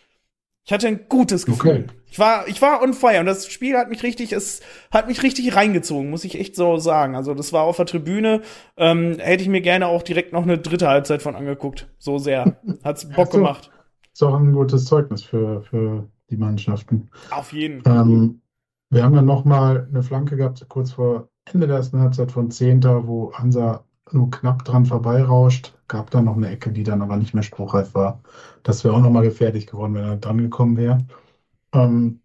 Ich hatte ein gutes Gefühl.
Okay.
Ich war, ich war on fire und das Spiel hat mich richtig, es hat mich richtig reingezogen, muss ich echt so sagen. Also das war auf der Tribüne, ähm, hätte ich mir gerne auch direkt noch eine dritte Halbzeit von angeguckt. So sehr. Hat's Bock
Ach so.
gemacht.
Ist auch ein gutes Zeugnis für, für die Mannschaften.
Auf jeden.
Ähm, wir haben dann nochmal eine Flanke gehabt, kurz vor Ende der ersten Halbzeit von Zehnter, wo Hansa nur knapp dran vorbeirauscht. Gab dann noch eine Ecke, die dann aber nicht mehr spruchreif war. Das wäre auch nochmal gefährlich geworden, wenn er dran gekommen wäre. Ähm,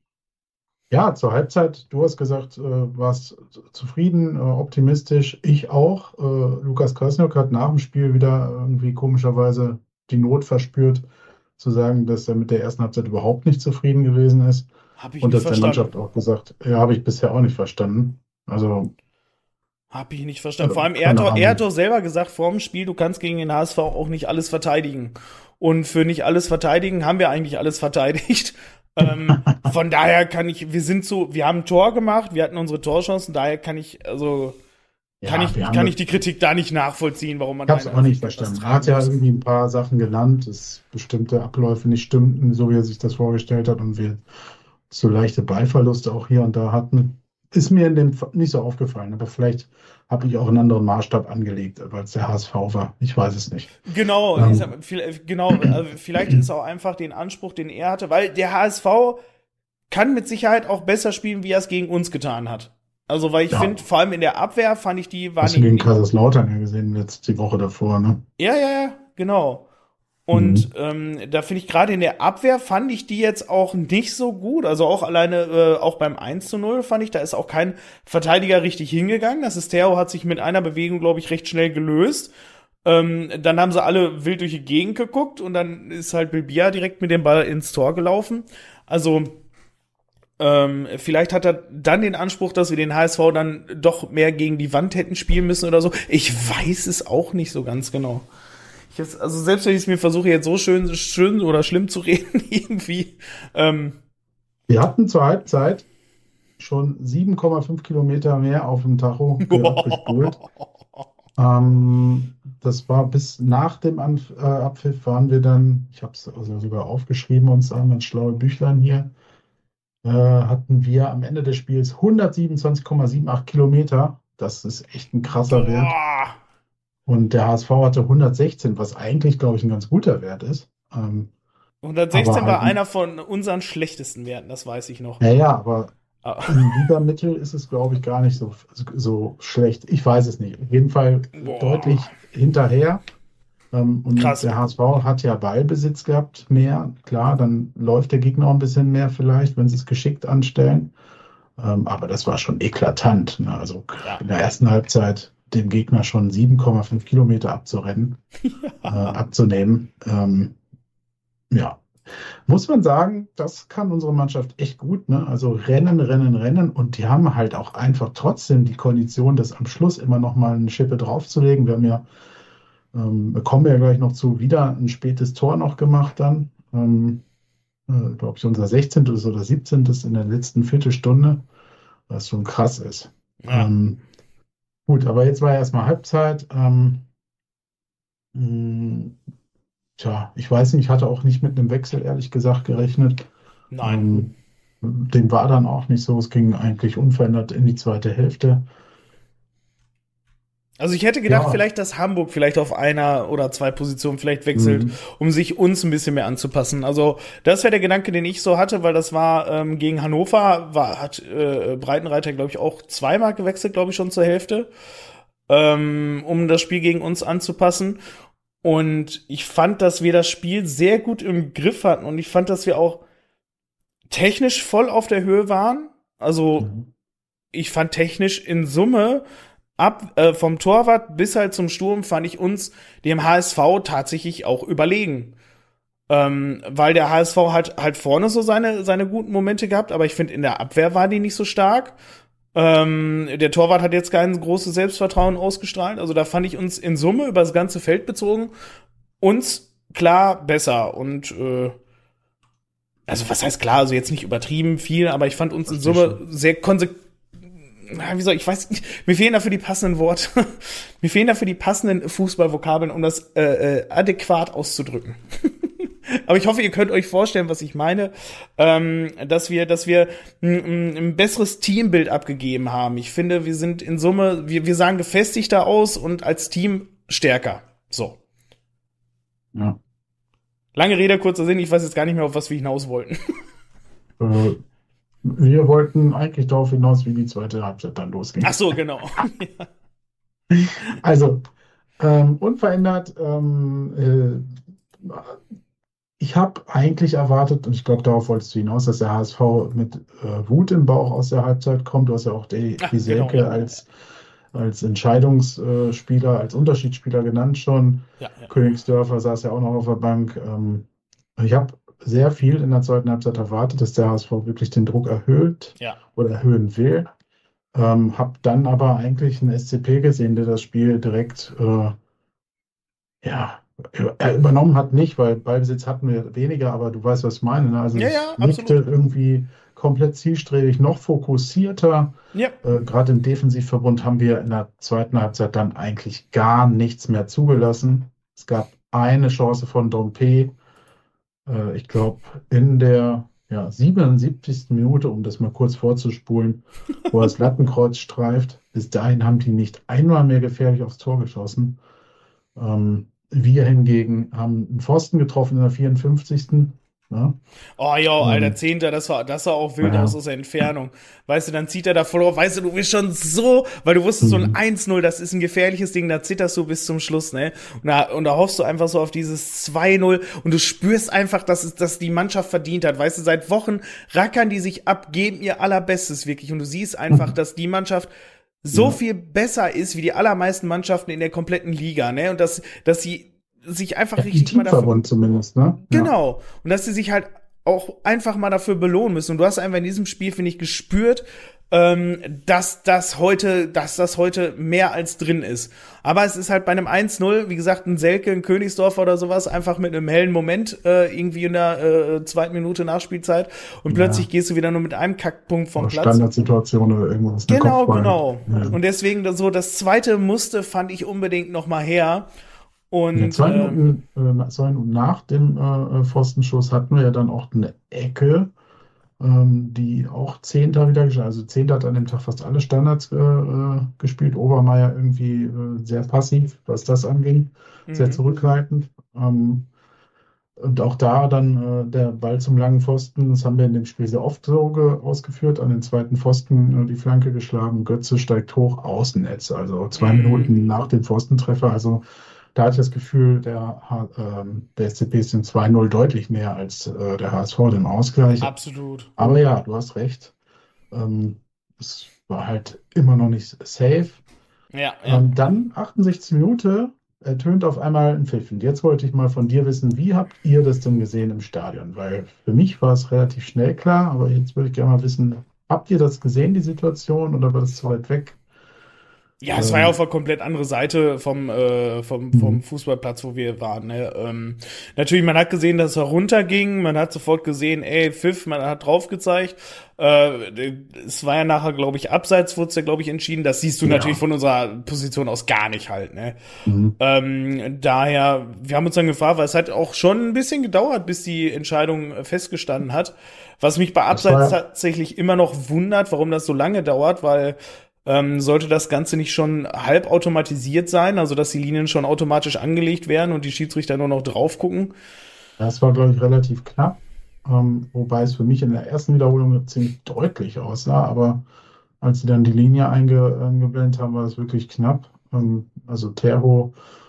ja, zur Halbzeit, du hast gesagt, äh, warst zufrieden, äh, optimistisch. Ich auch. Äh, Lukas Krasniok hat nach dem Spiel wieder irgendwie komischerweise die Not verspürt, zu sagen, dass er mit der ersten Halbzeit überhaupt nicht zufrieden gewesen ist.
Hab ich
Und
nicht
dass der Mannschaft
verstanden.
auch gesagt, ja, habe ich bisher auch nicht verstanden. Also,
Hab ich nicht
äh,
verstanden. Vor allem, er hat,
keine
doch, er hat
Ahnung.
doch selber gesagt, vor dem Spiel, du kannst gegen den H S V auch nicht alles verteidigen. Und für nicht alles verteidigen haben wir eigentlich alles verteidigt. Ähm, von daher kann ich, wir sind so, wir haben ein Tor gemacht, wir hatten unsere Torchancen, daher kann ich, also, kann
Ja,
ich,
wir haben
kann
das,
ich die Kritik da nicht nachvollziehen, warum man
ich habe es auch nicht
das
verstanden. Er hat
tragen
ja
muss.
irgendwie ein paar Sachen genannt, dass bestimmte Abläufe nicht stimmten, so wie er sich das vorgestellt hat und wir so leichte Ballverluste auch hier und da hatten. Ist mir in dem Fall nicht so aufgefallen, aber vielleicht habe ich auch einen anderen Maßstab angelegt, weil es der H S V war. Ich weiß es nicht.
Genau, ich
Ähm,
sag, viel- genau, also vielleicht ist auch einfach den Anspruch, den er hatte, weil der H S V kann mit Sicherheit auch besser spielen, wie er es gegen uns getan hat. Also, weil ich
ja,
finde, vor allem in der Abwehr fand ich die, waren
hast du
die,
gegen
nicht,
Kaiserslautern ja gesehen, letzte die Woche davor, ne?
ja, ja, ja, genau. Und
Mhm.
ähm, da finde ich gerade in der Abwehr fand ich die jetzt auch nicht so gut. Also auch alleine, äh, auch beim eins zu null fand ich, da ist auch kein Verteidiger richtig hingegangen. Das ist Theo hat sich mit einer Bewegung, glaube ich, recht schnell gelöst. Ähm, dann haben sie alle wild durch die Gegend geguckt und dann ist halt Bilbia direkt mit dem Ball ins Tor gelaufen. Also ähm, vielleicht hat er dann den Anspruch, dass wir den H S V dann doch mehr gegen die Wand hätten spielen müssen oder so. Ich weiß es auch nicht so ganz genau. Ich jetzt, also selbst wenn ich es mir versuche, jetzt so schön, schön oder schlimm zu reden, irgendwie. Ähm,
Wir hatten zur Halbzeit schon sieben Komma fünf Kilometer mehr auf dem Tacho ge abgespult. Ähm, das war bis nach dem Anf äh, Abpfiff waren wir dann, ich habe es also sogar aufgeschrieben, uns an das schlaue Büchlein hier, äh, hatten wir am Ende des Spiels hundertsiebenundzwanzig Komma achtzig Kilometer. Das ist echt ein krasser Wert.
boah.
Und der H S V hatte hundertsechzehn, was eigentlich, glaube ich, ein ganz guter Wert ist. Ähm,
hundertsechzehn
aber
war
halt,
einer von unseren schlechtesten Werten, das weiß ich noch.
naja, aber
Ah,
im Ligamittel ist es, glaube ich, gar nicht so, so schlecht. Ich weiß es nicht. Auf jeden Fall
boah,
deutlich hinterher. Ähm, und
krass.
der H S V hat ja Ballbesitz gehabt, mehr. Klar, dann läuft der Gegner auch ein bisschen mehr vielleicht, wenn sie es geschickt anstellen. Ähm, aber das war schon eklatant. Ne? Also
Ja.
in der ersten Halbzeit dem Gegner schon sieben Komma fünf Kilometer abzurennen, äh, abzunehmen. Ähm, ja, muss man sagen, das kann unsere Mannschaft echt gut. Ne? Also rennen, rennen, rennen. Und die haben halt auch einfach trotzdem die Kondition, das am Schluss immer noch mal eine Schippe draufzulegen. Wir haben ja, ähm, wir kommen ja gleich noch zu, wieder ein spätes Tor noch gemacht dann. Ähm, äh, glaube ich, unser sechzehntes oder siebzehntes in der letzten Viertelstunde, was schon krass ist.
Ja.
Ähm, gut, aber jetzt war ja erstmal Halbzeit. Ähm, mh, tja, ich weiß nicht, ich hatte auch nicht mit einem Wechsel, ehrlich gesagt, gerechnet.
Nein.
Ähm, dem war dann auch nicht so. Es ging eigentlich unverändert in die zweite Hälfte.
Also ich hätte gedacht,
Ja,
vielleicht, dass Hamburg vielleicht auf einer oder zwei Positionen vielleicht wechselt,
mhm.
um sich uns ein bisschen mehr anzupassen. Also das wäre der Gedanke, den ich so hatte, weil das war ähm, gegen Hannover, war, hat äh, Breitenreiter, glaube ich, auch zweimal gewechselt, glaube ich, schon zur Hälfte, ähm, um das Spiel gegen uns anzupassen. Und ich fand, dass wir das Spiel sehr gut im Griff hatten und ich fand, dass wir auch technisch voll auf der Höhe waren. Also
Mhm.
ich fand technisch in Summe ab äh, vom Torwart bis halt zum Sturm fand ich uns dem H S V tatsächlich auch überlegen. Ähm, weil der H S V hat halt vorne so seine, seine guten Momente gehabt, aber ich finde, in der Abwehr war die nicht so stark. Ähm, der Torwart hat jetzt kein großes Selbstvertrauen ausgestrahlt. Also da fand ich uns in Summe über das ganze Feld bezogen uns klar besser. Und äh, also was heißt klar, also jetzt nicht übertrieben viel, aber ich fand uns in
Verstehe
Summe
schon.
sehr konsequent. Wie soll ich weiß nicht, mir fehlen dafür die passenden Worte. Mir fehlen dafür die passenden Fußballvokabeln, um das äh, äh, adäquat auszudrücken. Aber ich hoffe, ihr könnt euch vorstellen, was ich meine, ähm, dass wir, dass wir ein, ein besseres Teambild abgegeben haben. Ich finde, wir sind in Summe, wir, wir sahen gefestigter aus und als Team stärker. So.
Ja.
Lange Rede, kurzer Sinn, ich weiß jetzt gar nicht mehr, auf was wir hinaus wollten.
Äh, wir wollten eigentlich darauf hinaus, wie die zweite Halbzeit dann losging.
Ach so, genau.
Also, ähm, unverändert. Ähm, äh, ich habe eigentlich erwartet, und ich glaube, darauf wolltest du hinaus, dass der H S V mit äh, Wut im Bauch aus der Halbzeit kommt. Du hast ja auch die,
Ach,
die
genau,
Selke
ja.
als, als Entscheidungsspieler, als Unterschiedsspieler genannt schon.
Ja, ja.
Königsdörfer saß ja auch noch auf der Bank. Ähm, ich habe sehr viel in der zweiten Halbzeit erwartet, dass der H S V wirklich den Druck erhöht
Ja.
oder erhöhen will. Ähm, habe dann aber eigentlich einen S C P gesehen, der das Spiel direkt äh, ja, er übernommen hat, nicht, weil Ballbesitz hatten wir weniger, aber du weißt, was ich meine. Ne? Also
Ja,
es
ja,
wirkte
absolut.
irgendwie komplett zielstrebig, noch fokussierter.
Ja.
Äh, gerade im Defensivverbund haben wir in der zweiten Halbzeit dann eigentlich gar nichts mehr zugelassen. Es gab eine Chance von Dompe, äh, ich glaube, in der ja, siebenundsiebzigsten Minute, um das mal kurz vorzuspulen, wo er das Lattenkreuz streift. Bis dahin haben die nicht einmal mehr gefährlich aufs Tor geschossen. Ähm, wir hingegen haben einen Pfosten getroffen in der vierundfünfzigsten. Ja,
Oh ja, Alter,
ähm,
Zehnter, das war, das sah auch wild aus
ja,
aus der Entfernung. Weißt du, dann zieht er da voll drauf, weißt du, du bist schon so, weil du wusstest, so ein
mhm.
eins null, das ist ein gefährliches Ding, da zitterst du bis zum Schluss, ne? Und da, und da hoffst du einfach so auf dieses zwei null und du spürst einfach, dass es, dass die Mannschaft verdient hat. Weißt du, seit Wochen rackern die sich ab, geben ihr Allerbestes wirklich und du siehst einfach, dass die Mannschaft so
Ja,
viel besser ist wie die allermeisten Mannschaften in der kompletten Liga, ne? Und dass, dass sie sich einfach
ja, im
richtig mal dafür
Teamverbund zumindest, ne? Ja,
Genau. Und dass sie sich halt auch einfach mal dafür belohnen müssen. Und du hast einfach in diesem Spiel, finde ich, gespürt, ähm, dass das heute, dass das heute mehr als drin ist. Aber es ist halt bei einem eins null, wie gesagt, ein Selke, ein Königsdorfer oder sowas, einfach mit einem hellen Moment, äh, irgendwie in der äh, zweiten Minute Nachspielzeit. Und plötzlich
ja.
gehst du wieder nur mit einem Kackpunkt vom
Oder
Platz.
Standardsituation oder irgendwas, eine
Genau,
Kopfball.
genau.
Ja.
Und deswegen so, das zweite musste, fand ich unbedingt noch mal her.
Ja,
Und,
zwei
äh,
Minuten, äh, zwei Minuten nach dem äh, Pfostenschuss hatten wir ja dann auch eine Ecke, ähm, die auch Zehnter wieder gespielt. Also Zehnter hat an dem Tag fast alle Standards äh, äh, gespielt. Obermeier irgendwie äh, sehr passiv, was das anging, sehr
Mhm.
zurückhaltend. Ähm, und auch da dann äh, der Ball zum langen Pfosten, das haben wir in dem Spiel sehr oft so ge- ausgeführt, an den zweiten Pfosten äh, die Flanke geschlagen, Götze steigt hoch, Außennetz, also zwei
Mhm.
Minuten nach dem Pfostentreffer. Also da hatte ich das Gefühl, der, H- ähm, der S C P ist in zwei null deutlich näher als äh, der H S V dem Ausgleich.
Absolut.
Aber ja, du hast recht. Ähm, es war halt immer noch nicht safe.
Ja, ja.
Ähm, dann achtundsechzig Minute ertönt auf einmal ein Pfiff. Und jetzt wollte ich mal von dir wissen, wie habt ihr das denn gesehen im Stadion? Weil für mich war es relativ schnell klar, aber jetzt würde ich gerne mal wissen, habt ihr das gesehen, die Situation, oder war das zu weit weg?
Ja, es war ja
Ähm,
auf eine komplett andere Seite vom, äh, vom, vom
mhm.
Fußballplatz, wo wir waren. Ne? Ähm, natürlich, man hat gesehen, dass er runterging, man hat sofort gesehen, ey, Pfiff, man hat drauf gezeigt. Äh, es war ja nachher, glaube ich, abseits wurde es ja, glaube ich, entschieden. Das siehst du natürlich
Ja.
von unserer Position aus gar nicht halt. Ne?
Mhm.
Ähm, daher, wir haben uns dann gefragt, weil es hat auch schon ein bisschen gedauert, bis die Entscheidung äh, festgestanden hat. Was mich bei
Das
Abseits
war,
tatsächlich immer noch wundert, warum das so lange dauert, weil ähm, sollte das Ganze nicht schon halb automatisiert sein, also dass die Linien schon automatisch angelegt werden und die Schiedsrichter nur noch drauf gucken?
das war, glaube ich, relativ knapp. Ähm, wobei es für mich in der ersten Wiederholung ziemlich deutlich aussah, aber als sie dann die Linie einge, eingeblendet haben, war es wirklich knapp. Ähm, also Terho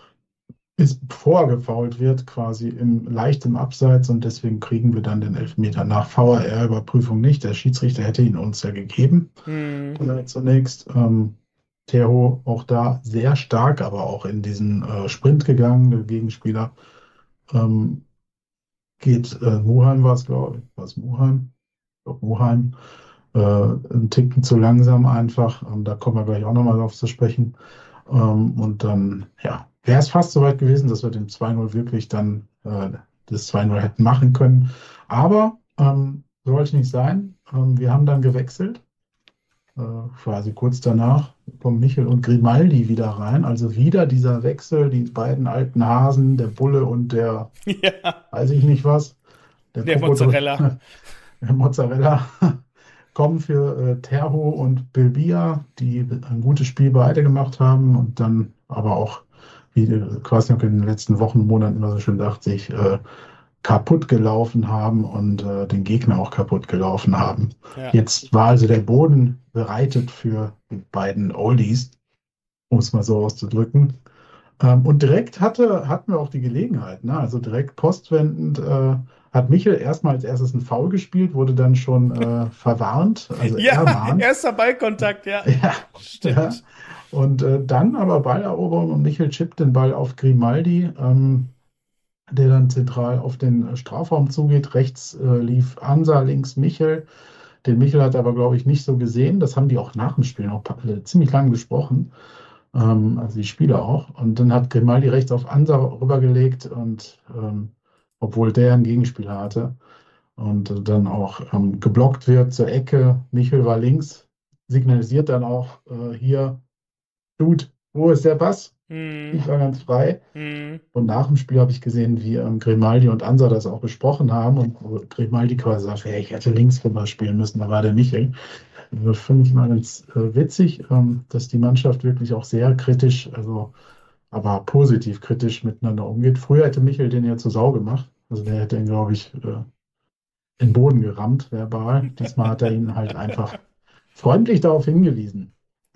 ist, bevor gefoult wird, quasi im leichten Abseits, und deswegen kriegen wir dann den Elfmeter nach V A R-Überprüfung nicht. Der Schiedsrichter hätte ihn uns ja gegeben,
Hm.
äh, zunächst. Ähm, Terho auch da sehr stark, aber auch in diesen äh, Sprint gegangen, der Gegenspieler. Ähm, geht, äh, Muheim war es, glaube ich, war es Muheim? Ich glaub, Muheim. Äh, ein Ticken zu langsam einfach. Ähm, da kommen wir gleich auch nochmal drauf zu sprechen. Ähm, und dann, ja, wäre es fast soweit gewesen, dass wir den zwei null wirklich dann äh, das zwei null hätten machen können. Aber ähm, sollte nicht sein. Ähm, wir haben dann gewechselt. Äh, quasi kurz danach kommen Michel und Grimaldi wieder rein. Also wieder dieser Wechsel, die beiden alten Hasen, der Bulle und der,
Ja,
weiß ich nicht was, der
der
Krokodil,
Mozzarella.
der Mozzarella, kommen für äh, Terho und Bilbia, die ein gutes Spiel beide gemacht haben und dann aber auch, wie äh, Kwasniok in den letzten Wochen, Monaten immer so schön sagt, sich äh, kaputt gelaufen haben und äh, den Gegner auch kaputt gelaufen haben.
Ja.
Jetzt war also der Boden bereitet für die beiden Oldies, um es mal so auszudrücken. Ähm, und direkt hatte, hatten wir auch die Gelegenheit, ne? Also direkt postwendend äh, hat Michel erstmal als erstes ein Foul gespielt, wurde dann schon äh, verwarnt, also
Ja,
ermahnt.
erster Ballkontakt, ja.
Ja, ja.
Stimmt.
Und äh, dann aber Balleroberung, und Michel chippt den Ball auf Grimaldi, ähm, der dann zentral auf den äh, Strafraum zugeht. Rechts äh, lief Ansa, links Michel. Den Michel hat er aber, glaube ich, nicht so gesehen. Das haben die auch nach dem Spiel noch pa- äh, ziemlich lang besprochen, ähm, also die Spieler auch. Und dann hat Grimaldi rechts auf Ansa rübergelegt, und ähm, obwohl der einen Gegenspieler hatte und äh, dann auch ähm, geblockt wird zur Ecke. Michel war links, signalisiert dann auch äh, hier, Dude, wo ist der Pass?
Hm.
Ich war ganz frei.
Hm.
Und nach dem Spiel habe ich gesehen, wie ähm, Grimaldi und Ansa das auch besprochen haben, und wo Grimaldi quasi sagt, hey, ich hätte links rüber spielen müssen, da war der Michel. Das finde ich mal ganz äh, witzig, ähm, dass die Mannschaft wirklich auch sehr kritisch, also aber positiv kritisch miteinander umgeht. Früher hätte Michel den ja zur Sau gemacht. Also der hätte ihn, glaube ich, äh, in den Boden gerammt, verbal. Diesmal hat er ihn halt einfach freundlich darauf hingewiesen.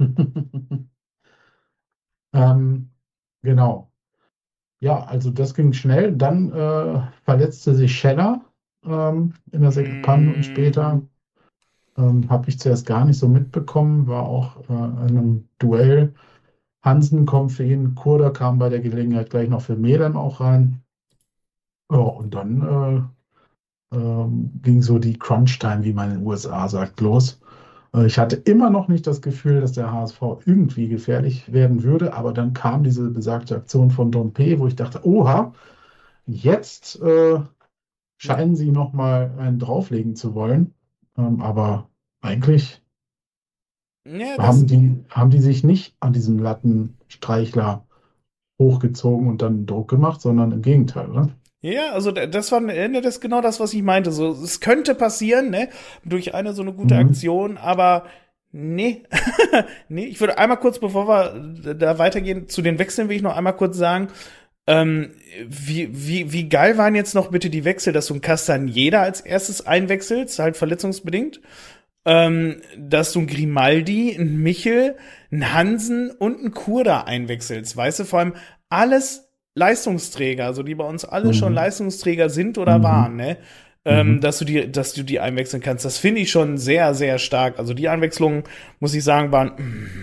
ähm, genau. Ja, also das ging schnell. Dann äh, verletzte sich Scheller ähm, in der sechsten, paar Minuten
Hm.
später. Ähm, habe ich zuerst gar nicht so mitbekommen, war auch äh, in einem Duell. Hansen kommt für ihn, Kurda kam bei der Gelegenheit gleich noch für Melem auch rein. Ja, und dann äh, ähm, ging so die Crunch-Time, wie man in den U S A sagt, los. Äh, Ich hatte immer noch nicht das Gefühl, dass der H S V irgendwie gefährlich werden würde, aber dann kam diese besagte Aktion von Dompe, wo ich dachte, oha, jetzt äh,
Ja.
scheinen sie noch mal einen drauflegen zu wollen. Ähm, aber eigentlich
Ja,
haben
das,
die, haben die sich nicht an diesem Lattenstreichler hochgezogen und dann Druck gemacht, sondern im Gegenteil, oder?
Ja, also da- das war ne, das ist genau das, was ich meinte. So, es könnte passieren, ne, durch eine so eine gute
Mhm.
Aktion, aber nee, nee. Ich würde einmal kurz, bevor wir da weitergehen, zu den Wechseln will ich noch einmal kurz sagen, ähm, wie, wie, wie geil waren jetzt noch bitte die Wechsel, dass du einen Castaneda als erstes einwechselst, halt verletzungsbedingt, ähm, dass du einen Grimaldi, einen Michel, einen Hansen und einen Kurda einwechselst, weißt du, vor allem alles Leistungsträger, also die bei uns alle schon
Mhm.
Leistungsträger sind oder
Mhm.
waren, ne? Ähm,
Mhm.
dass du die, dass du die einwechseln kannst. Das finde ich schon sehr, sehr stark. Also die Einwechslungen, muss ich sagen, waren.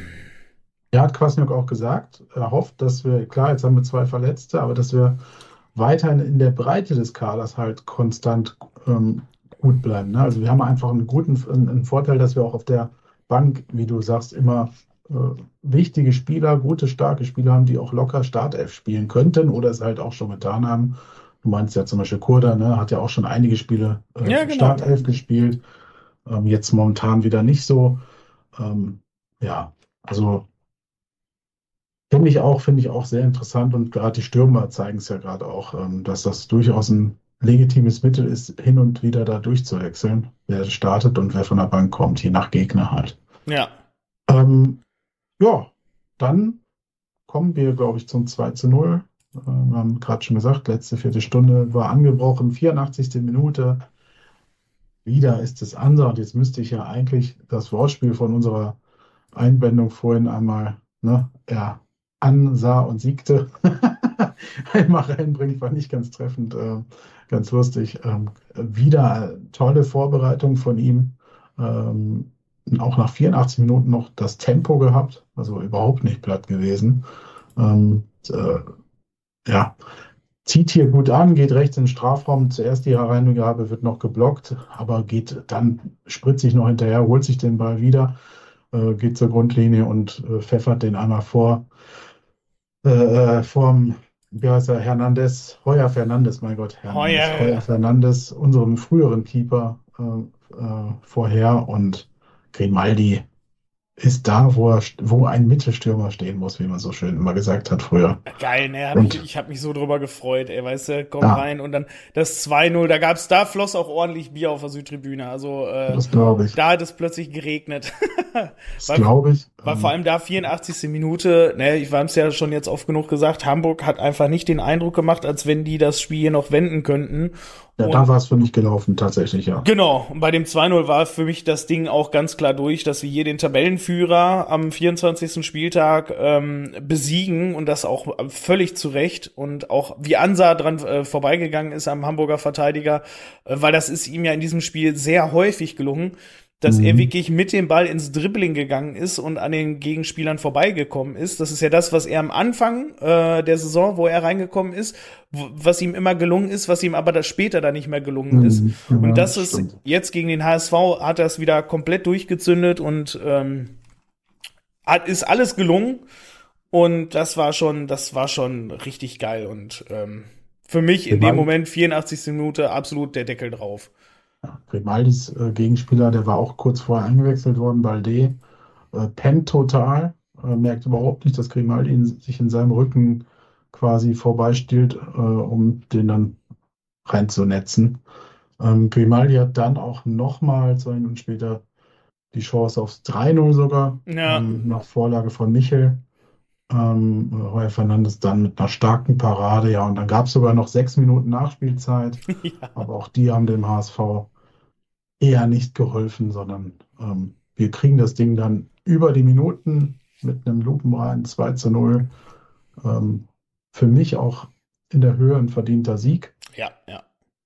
Er hat Kwasniok auch gesagt, er hofft, dass wir, klar, jetzt haben wir zwei Verletzte, aber dass wir weiterhin in der Breite des Kaders halt konstant ähm, gut bleiben. Ne? Also wir haben einfach einen guten einen, einen Vorteil, dass wir auch auf der Bank, wie du sagst, immer äh, wichtige Spieler, gute, starke Spieler haben, die auch locker Startelf spielen könnten oder es halt auch schon getan haben. Du meinst ja zum Beispiel Kurda, ne, hat ja auch schon einige Spiele äh,
Ja, genau.
Startelf gespielt, ähm, jetzt momentan wieder nicht so. Ähm, ja, also finde ich auch, finde ich auch sehr interessant und gerade die Stürmer zeigen es ja gerade auch, ähm, dass das durchaus ein legitimes Mittel ist, hin und wieder da durchzuwechseln, wer startet und wer von der Bank kommt, je nach Gegner halt.
Ja.
Ähm, ja, dann kommen wir, glaube ich, zum zwei zu null. Äh, wir haben gerade schon gesagt, letzte Viertelstunde war angebrochen, vierundachtzigste Minute. Wieder ist es Ansa und jetzt müsste ich ja eigentlich das Wortspiel von unserer Einblendung vorhin einmal, ne, er ansah und siegte, einmal reinbringen, fand ich ganz treffend, äh, ganz lustig. Ähm, wieder tolle Vorbereitung von ihm. Ähm, auch nach vierundachtzig Minuten noch das Tempo gehabt, also überhaupt nicht platt gewesen. Ähm, äh, ja, zieht hier gut an, geht rechts in den Strafraum. Zuerst die Hereingabe wird noch geblockt, aber geht dann spritzig noch hinterher, holt sich den Ball wieder, äh, geht zur Grundlinie und äh, pfeffert den einmal vor, äh, äh, vorm, wie heißt er, Hernandez, Heuer Fernandes, mein Gott, Hernandez, Heuer
Heuer.
Fernandes, unserem früheren Keeper äh, äh, vorher und Grimaldi ist da, wo, er, wo ein Mittelstürmer stehen muss, wie man so schön immer gesagt hat früher.
Geil, ne, hab ich,
Und
ich hab mich so drüber gefreut, ey, weißt du, komm
ja,
rein und dann das zwei null, da gab's, da floss auch ordentlich Bier auf der Südtribüne, also, äh,
das glaube ich.
da hat es plötzlich geregnet.
Das
weil,
glaube ich.
weil vor
Ähm,
allem da vierundachtzigste Minute, ne, ich war es ja schon jetzt oft genug gesagt, Hamburg hat einfach nicht den Eindruck gemacht, als wenn die das Spiel hier noch wenden könnten.
ja,
Und
da war es für mich gelaufen, tatsächlich, ja.
genau, und bei dem zwei null war für mich das Ding auch ganz klar durch, dass wir hier den Tabellenführer am vierundzwanzigsten Spieltag ähm, besiegen und das auch völlig zu Recht und auch wie Ansa dran äh, vorbeigegangen ist am Hamburger Verteidiger, äh, weil das ist ihm ja in diesem Spiel sehr häufig gelungen, dass er
Mhm.
wirklich mit dem Ball ins Dribbling gegangen ist und an den Gegenspielern vorbeigekommen ist. Das ist ja das, was er am Anfang äh, der Saison, wo er reingekommen ist, w- was ihm immer gelungen ist, was ihm aber das später dann nicht mehr gelungen ist.
Mhm. Ja,
Und das
das
ist
stimmt.
jetzt gegen den H S V, hat er es wieder komplett durchgezündet und ähm, hat, ist alles gelungen. Und das war schon, das war schon richtig geil. Und ähm, für mich in dem
Grimaldi,
Moment, vierundachtzigste Minute, absolut der Deckel drauf.
ja, Grimaldis äh, Gegenspieler, der war auch kurz vorher eingewechselt worden, Balde, äh, pennt total, äh, merkt überhaupt nicht, dass Grimaldi in, sich in seinem Rücken quasi vorbeistiehlt, äh, um den dann reinzunetzen. Ähm, Grimaldi hat dann auch nochmal zwei Minuten später die Chance aufs drei null sogar,
Ja,
ähm, nach Vorlage von Michel. Ähm, Heuer Fernandes dann mit einer starken Parade, ja, und dann gab es sogar noch sechs Minuten Nachspielzeit,
ja,
aber auch die haben dem H S V eher nicht geholfen, sondern ähm, wir kriegen das Ding dann über die Minuten mit einem lupenreinen zwei zu null. Ähm, für mich auch in der Höhe ein verdienter Sieg.
ja, ja.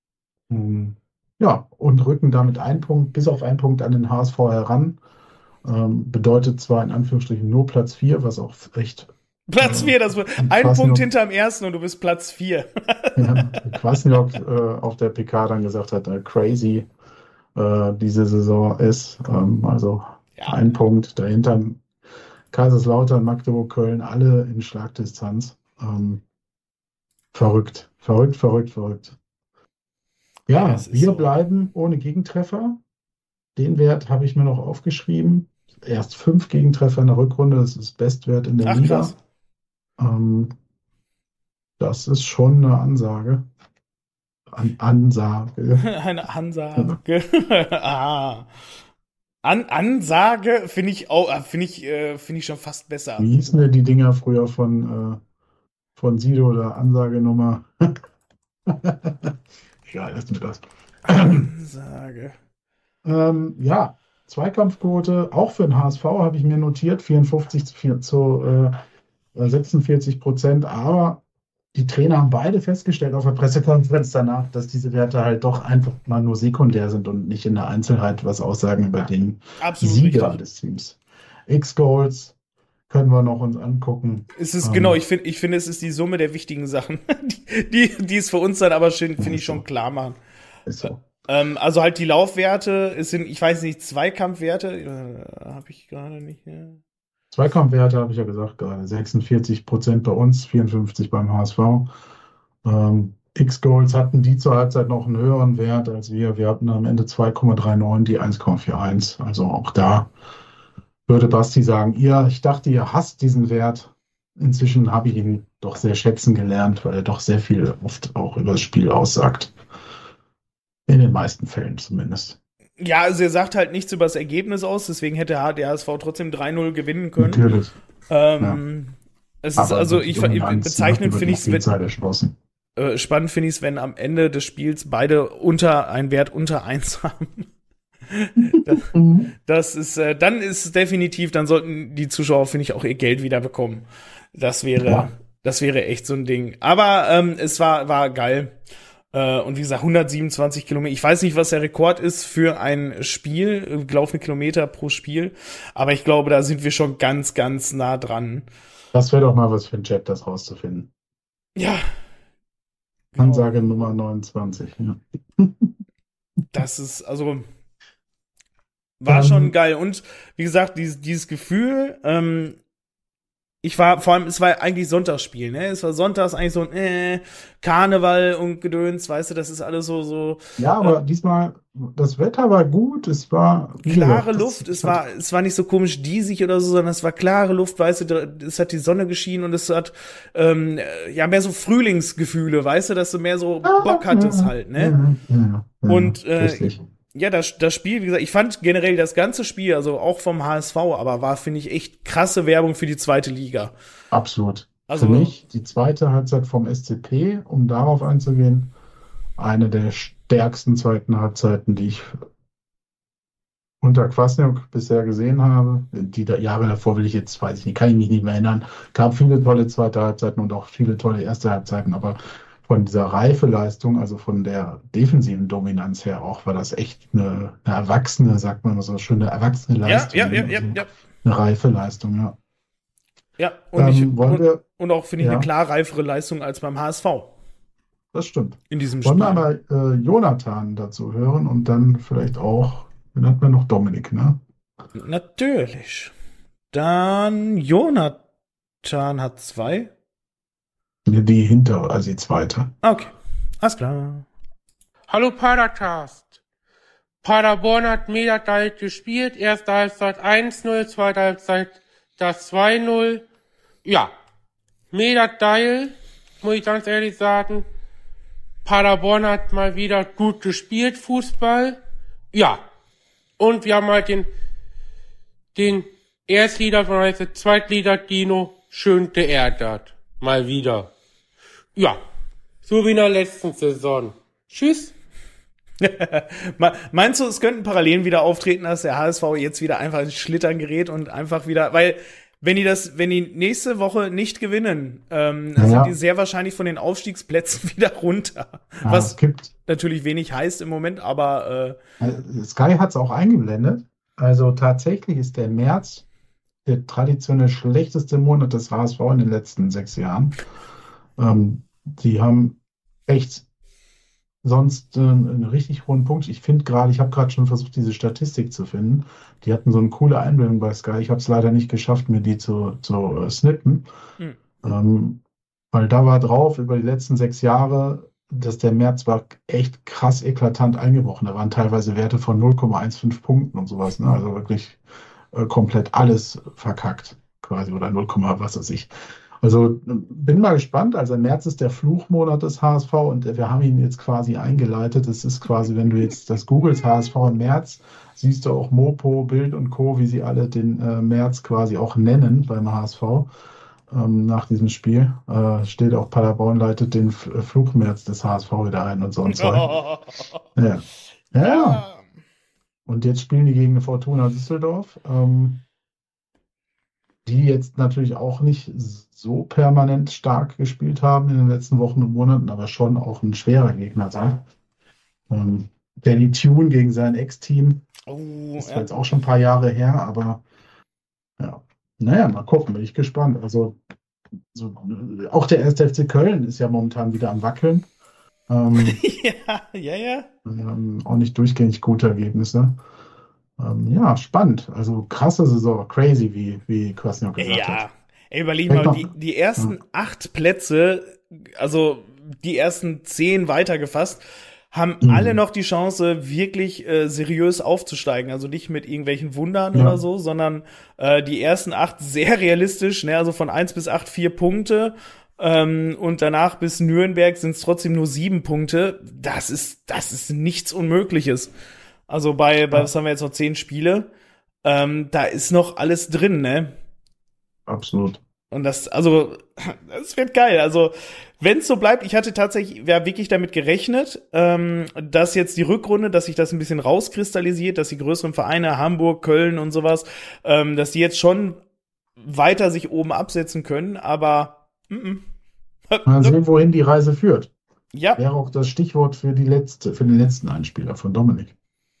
Ähm, ja, und rücken damit einen Punkt, bis auf einen Punkt an den H S V heran. Ähm, bedeutet zwar in Anführungsstrichen nur Platz vier, was auch echt
Platz
äh,
vier, das wird ein Punkt hinterm ersten und du bist Platz vier.
ja, Kwasniok äh, auf der P K dann gesagt hat, äh, crazy äh, diese Saison ist. Ähm, also
Ja,
ein Punkt dahinter. Kaiserslautern, Magdeburg, Köln, alle in Schlagdistanz. Ähm, verrückt, verrückt, verrückt, verrückt.
ey,
Ja,
das ist
wir
so.
bleiben ohne Gegentreffer. Den Wert habe ich mir noch aufgeschrieben. Erst fünf Gegentreffer in der Rückrunde, das ist Bestwert in der
Ach,
Liga.
krass.
Ähm, das ist schon eine Ansage. An Ansage.
Eine Ansage. ah. An Ansage finde ich auch, finde ich, äh, finde ich schon fast besser.
Wie hießen denn die Dinger früher von, äh, von Sido oder Ansagenummer? Ja, lass mir das.
Ansage.
Ähm, ja, Zweikampfquote, auch für den H S V habe ich mir notiert, vierundfünfzig zu, vier, zu äh, sechsundvierzig Prozent, aber die Trainer haben beide festgestellt auf der Pressekonferenz danach, dass diese Werte halt doch einfach mal nur sekundär sind und nicht in der Einzelheit was aussagen über den
Absolut
Sieger
richtig.
des Teams. X-Goals können wir noch uns angucken.
Es ist,
Ähm,
genau, ich finde, ich finde, es ist die Summe der wichtigen Sachen, die, die, die es für uns dann aber schön, finde ich, schon klar machen.
Ist so.
Ähm, also halt die Laufwerte, es sind, ich weiß nicht, Zweikampfwerte, äh, habe ich gerade nicht. Ja.
Zweikampfwerte habe ich ja gesagt gerade, sechsundvierzig Prozent bei uns, vierundfünfzig beim H S V. Ähm, X-Goals hatten die zur Halbzeit noch einen höheren Wert als wir. Wir hatten am Ende zwei Komma neununddreißig, die eins Komma einundvierzig. Also auch da würde Basti sagen, ihr, ich dachte, ihr hasst diesen Wert. Inzwischen habe ich ihn doch sehr schätzen gelernt, weil er doch sehr viel oft auch über das Spiel aussagt. In den meisten Fällen zumindest.
Ja, also er sagt halt nichts über das Ergebnis aus, deswegen hätte der H S V trotzdem drei null gewinnen können.
Natürlich.
Ähm, Es ist
Aber
also,
die
ich
Dominanz
bezeichnend
über
finde
die
ich es,
Spielzeit erschlossen.
äh, spannend finde ich es, wenn am Ende des Spiels beide unter einen Wert unter eins haben. das, das ist, äh, dann ist es definitiv, dann sollten die Zuschauer, finde ich, auch ihr Geld wieder bekommen. Das wäre,
Ja.
das wäre echt so ein Ding. Aber ähm, es war, war geil. Äh, und wie gesagt, hundertsiebenundzwanzig Kilometer. Ich weiß nicht, was der Rekord ist für ein Spiel, äh, gelaufene Kilometer pro Spiel. Aber ich glaube, da sind wir schon ganz, ganz nah dran.
Das wäre doch mal was für ein Chat, das rauszufinden.
Ja.
Ansage Nummer neunundzwanzig. Ja.
Das ist, also, war
Ähm,
schon geil. Und wie gesagt, dieses, dieses Gefühl, ähm, ich war, vor allem, es war eigentlich Sonntagsspiel, ne? Es war sonntags eigentlich so ein äh, Karneval und Gedöns, weißt du, das ist alles so, so
Ja, aber diesmal, das Wetter war gut, es war wie
klare
gesagt,
Luft.
das-
Es war, es war nicht so komisch diesig oder so, sondern es war klare Luft, weißt du, da- es hat die Sonne geschienen und es hat, ähm, ja, mehr so Frühlingsgefühle, weißt du, dass du mehr so Bock hattest halt, ne?
Ja, ja, ja,
Und, äh,
richtig.
Ja, das, das Spiel, wie gesagt, ich fand generell das ganze Spiel, also auch vom H S V, aber war, finde ich, echt krasse Werbung für die zweite Liga.
Absolut.
Also-
Für mich die zweite Halbzeit vom S C P, um darauf einzugehen, eine der stärksten zweiten Halbzeiten, die ich unter Kwasniok bisher gesehen habe. Die da Jahre davor will ich jetzt, weiß ich nicht, kann ich mich nicht mehr erinnern. Gab viele tolle zweite Halbzeiten und auch viele tolle erste Halbzeiten, aber von dieser Reifeleistung, also von der defensiven Dominanz her auch, war das echt eine, eine erwachsene, sagt man mal so, schöne erwachsene
Ja,
Leistung.
ja, ja, ja,
Also
ja.
Eine reife Leistung, ja.
Ja, und,
Ähm,
ich,
wollen
und,
wir,
und auch, finde ich,
Ja.
eine klar reifere Leistung als beim H S V
das stimmt.
in diesem
Wollen
Spiel.
wir aber äh, Jonathan dazu hören und dann vielleicht auch, wen hat man noch, Dominik, ne?
Natürlich. Dann Jonathan hat zwei.
Die hinter, also die zweite.
Okay, alles klar.
Hallo Padercast. Paderborn hat Meterteil gespielt. Erste Halbzeit eins null, zweite Halbzeit das zwei null. Ja, Meterteil, muss ich ganz ehrlich sagen. Paderborn hat mal wieder gut gespielt, Fußball. Ja, und wir haben halt den, den Erstlieder von der Zweitlieder Dino schön geärgert. Mal wieder. Ja, so wie in der letzten Saison. Tschüss.
Me- Meinst du, es könnten Parallelen wieder auftreten, dass der H S V jetzt wieder einfach ins Schlittern gerät und einfach wieder, weil wenn die das, wenn die nächste Woche nicht gewinnen, ähm, dann
Ja.
sind die sehr wahrscheinlich von den Aufstiegsplätzen wieder runter.
Ja,
Was
es gibt,
natürlich wenig heißt im Moment, aber äh,
äh, Sky hat es auch eingeblendet. Also tatsächlich ist der März der traditionell schlechteste Monat des H S V in den letzten sechs Jahren. Ähm, die haben echt sonst äh, einen richtig hohen Punkt. Ich finde gerade, ich habe gerade schon versucht, diese Statistik zu finden. Die hatten so eine coole Einblendung bei Sky. Ich habe es leider nicht geschafft, mir die zu, zu äh, snippen.
Hm.
Ähm, weil da war drauf über die letzten sechs Jahre, dass der März war echt krass eklatant eingebrochen. Da waren teilweise Werte von null Komma fünfzehn Punkten und sowas. Ne? Also wirklich äh, komplett alles verkackt quasi oder null, was weiß ich. Also bin mal gespannt. Also März ist der Fluchmonat des H S V und wir haben ihn jetzt quasi eingeleitet. Es ist quasi, wenn du jetzt das googelst, H S V im März, siehst du auch Mopo, Bild und Co., wie sie alle den äh, März quasi auch nennen beim H S V. Ähm, nach diesem Spiel äh, steht auch Paderborn leitet den F Fluchmärz des H S V wieder ein und so und so. Ja. Ja. Ja. Und jetzt spielen die gegen Fortuna Düsseldorf. Ähm, die jetzt natürlich auch nicht so permanent stark gespielt haben in den letzten Wochen und Monaten, aber schon auch ein schwerer Gegner sein. Ähm, Danny Tune gegen sein Ex-Team.
Oh,
ist
ja.
jetzt auch schon ein paar Jahre her, aber ja, naja, mal gucken, bin ich gespannt. Also so, auch der erste F C Köln ist ja momentan wieder am Wackeln. Ähm,
ja, ja, ja.
ähm, auch nicht durchgängig gute Ergebnisse. Ähm, ja, spannend. Also krasse Saison, crazy, wie, wie Kwasniok gesagt
Ja,
hat.
ey, überleg
Vielleicht
mal,
noch-
die, die ersten
Ja.
acht Plätze, also die ersten zehn weitergefasst, haben
Mhm.
alle noch die Chance, wirklich äh, seriös aufzusteigen. Also nicht mit irgendwelchen Wundern
Ja.
oder so, sondern äh, die ersten acht sehr realistisch, ne? Also von eins bis acht vier Punkte. Ähm, und danach bis Nürnberg sind es trotzdem nur sieben Punkte. Das ist, das ist nichts Unmögliches. Also bei, bei
Ja.
was haben wir jetzt noch, zehn Spiele? Ähm, da ist noch alles drin, ne?
Absolut.
Und das, also, das wird geil. Also, wenn es so bleibt, ich hatte tatsächlich, ja, wirklich damit gerechnet, ähm, dass jetzt die Rückrunde, dass sich das ein bisschen rauskristallisiert, dass die größeren Vereine, Hamburg, Köln und sowas, ähm, dass die jetzt schon weiter sich oben absetzen können, aber, mm,
Mal
mm.
sehen, wohin die Reise führt.
Ja,
Wäre auch das Stichwort für die letzte, für den letzten Einspieler von Dominik.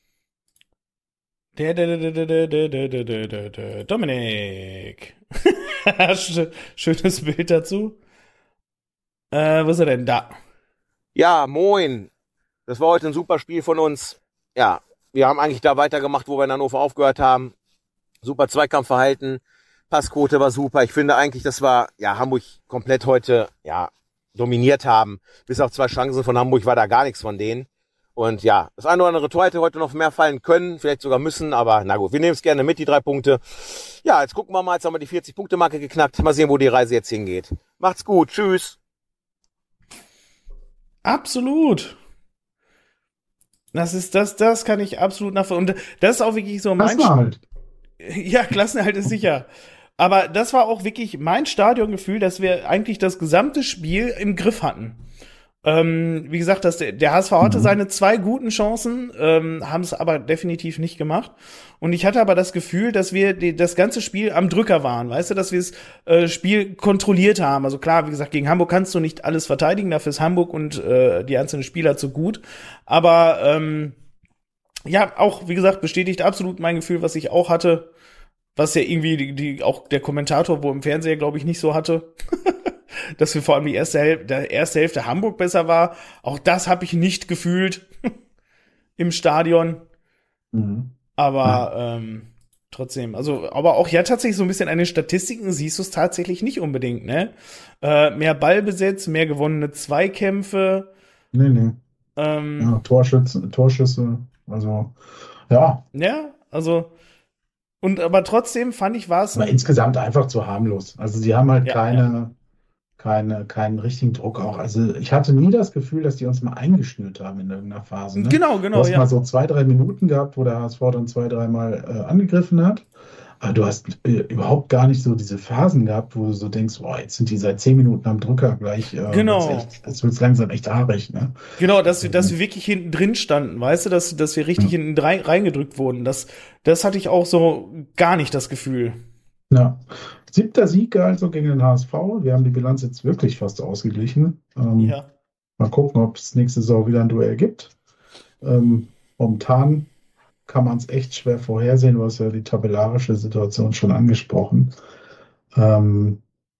der, der, der, der, der, der, der, der, der, der, der, Dominik. Sch- Schönes Bild dazu. Äh, wo ist er denn? Da.
Ja, moin. Das war heute ein super Spiel von uns. Ja, wir haben eigentlich da weitergemacht, wo wir in Hannover aufgehört haben. Super Zweikampfverhalten. Passquote war super. Ich finde eigentlich, das war, ja, Hamburg komplett heute, ja, dominiert haben. Bis auf zwei Chancen von Hamburg war da gar nichts von denen. Und ja, das eine oder andere Tor hätte heute noch mehr fallen können, vielleicht sogar müssen, aber na gut, wir nehmen es gerne mit, die drei Punkte. Ja, jetzt gucken wir mal, jetzt haben wir die vierzig-Punkte-Marke geknackt. Mal sehen, wo die Reise jetzt hingeht. Macht's gut, tschüss.
Absolut. Das ist, das, das kann ich absolut nachvollziehen. Und das ist auch wirklich so mein,
Das war halt.
ja, Klassenerhalt ist sicher. Aber das war auch wirklich mein Stadiongefühl, dass wir eigentlich das gesamte Spiel im Griff hatten. Ähm, wie gesagt, dass der, der H S V hatte
Mhm.
seine zwei guten Chancen, ähm, haben es aber definitiv nicht gemacht. Und ich hatte aber das Gefühl, dass wir die, das ganze Spiel am Drücker waren, weißt du, dass wir das äh, Spiel kontrolliert haben. Also klar, wie gesagt, gegen Hamburg kannst du nicht alles verteidigen, dafür ist Hamburg und äh, die einzelnen Spieler zu gut. Aber ähm, ja, auch, wie gesagt, bestätigt absolut mein Gefühl, was ich auch hatte, was ja irgendwie die, die auch der Kommentator wo im Fernseher, glaube ich, nicht so hatte. Dass wir vor allem die erste Hälfte, der erste Hälfte Hamburg besser war. Auch das habe ich nicht gefühlt im Stadion.
Mhm.
Aber ähm, trotzdem, also, aber auch ja tatsächlich so ein bisschen an den Statistiken siehst du es tatsächlich nicht unbedingt, ne? Äh, mehr Ballbesitz, mehr gewonnene Zweikämpfe.
Nee, nee.
Ähm,
Ja, Torschütze, Torschüsse, also ja,
ja, also und aber trotzdem fand ich, war es
aber insgesamt einfach zu harmlos. Also sie haben halt
Ja,
keine, keine, keinen richtigen Druck auch. Also ich hatte nie das Gefühl, dass die uns mal eingeschnürt haben in irgendeiner Phase. Ne?
Genau,
Du
genau,
hast
ja.
mal so zwei, drei Minuten gehabt, wo der H S V dann zwei, dreimal äh, angegriffen hat. Aber du hast äh, überhaupt gar nicht so diese Phasen gehabt, wo du so denkst, boah, jetzt sind die seit zehn Minuten am Drücker gleich. Äh,
Genau.
wird's echt- Jetzt wird es langsam echt haarig. Ne?
Genau, dass wir, dass wir wirklich hinten drin standen, weißt du, dass, dass wir richtig
Ja.
hinten rein, reingedrückt wurden. Das, das hatte ich auch so gar nicht das Gefühl.
Ja. Siebter Sieg also gegen den H S V. Wir haben die Bilanz jetzt wirklich fast ausgeglichen. Ähm,
Ja.
Mal gucken, ob es nächste Saison wieder ein Duell gibt. Ähm, momentan kann man es echt schwer vorhersehen, was ja die tabellarische Situation schon angesprochen. Ähm,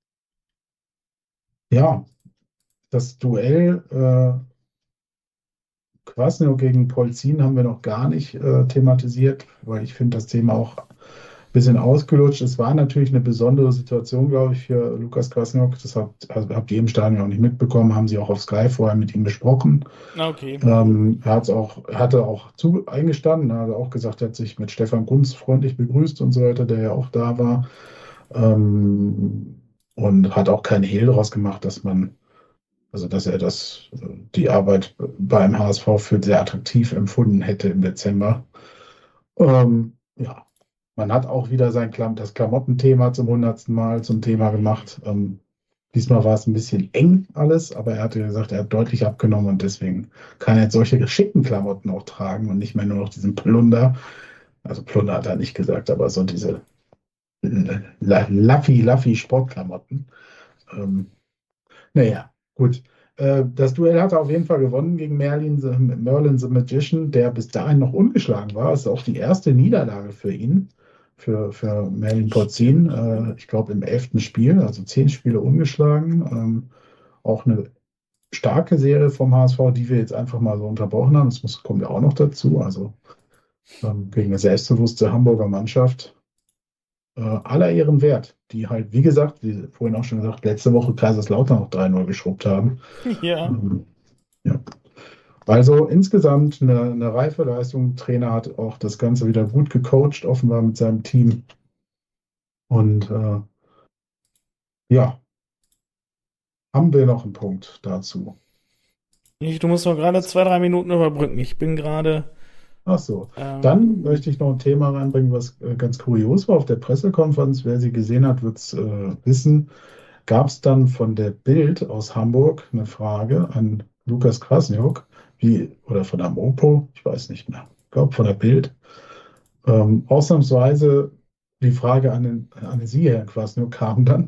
ja, das Duell äh, Kwasniok gegen Polzin haben wir noch gar nicht äh, thematisiert, weil ich finde das Thema auch ein bisschen ausgelutscht. Es war natürlich eine besondere Situation, glaube ich, für Lukas Kwasniok. Das habt, also habt ihr im Stadion auch nicht mitbekommen, haben sie auch auf Sky vorher mit ihm besprochen.
Na, okay.
Ähm, er hat's auch, er hatte auch zu, eingestanden, er hat auch gesagt, er hat sich mit Stefan Kunz freundlich begrüßt und so weiter, der ja auch da war. Ähm, und hat auch keinen Hehl daraus gemacht, dass man, also dass er das, die Arbeit beim H S V für sehr attraktiv empfunden hätte im Dezember. Ähm, ja, man hat auch wieder sein Klam das Klamottenthema zum hundertsten Mal zum Thema gemacht. Ähm, diesmal war es ein bisschen eng alles, aber er hatte gesagt, er hat deutlich abgenommen und deswegen kann er jetzt solche geschickten Klamotten auch tragen und nicht mehr nur noch diesen Plunder. Also Plunder hat er nicht gesagt, aber so diese Luffy, Luffy Sportklamotten. Ähm, naja, gut. Äh, das Duell hat er auf jeden Fall gewonnen gegen Merlin, the, Merlin the Magician, der bis dahin noch ungeschlagen war. Das ist auch die erste Niederlage für ihn, für, für Merlin Porzin. Äh, ich glaube im elften Spiel, also zehn Spiele ungeschlagen. Ähm, auch eine starke Serie vom H S V, die wir jetzt einfach mal so unterbrochen haben. Das muss, kommt ja auch noch dazu. Also ähm, gegen eine selbstbewusste Hamburger Mannschaft. Äh, aller Ehren wert, die halt, wie gesagt, wie vorhin auch schon gesagt, letzte Woche Kaiserslautern noch drei null geschrubbt haben.
Ja.
Ähm, ja. Also insgesamt eine, eine reife Leistung. Trainer hat auch das Ganze wieder gut gecoacht, offenbar mit seinem Team. Und äh, ja, haben wir noch einen Punkt dazu.
Ich, du musst noch gerade zwei, drei Minuten überbrücken. Ich bin gerade.
Ach so.
Ähm,
Dann möchte ich noch ein Thema reinbringen, was äh, ganz kurios war. Auf der Pressekonferenz, wer sie gesehen hat, wird es äh, wissen, gab es dann von der Bild aus Hamburg eine Frage an Lukas Kwasniok, wie, oder von der Mopo, ich weiß nicht mehr, ich glaube von der Bild. Ähm, ausnahmsweise die Frage an, den, an Sie, Herr Kwasniok, kam dann.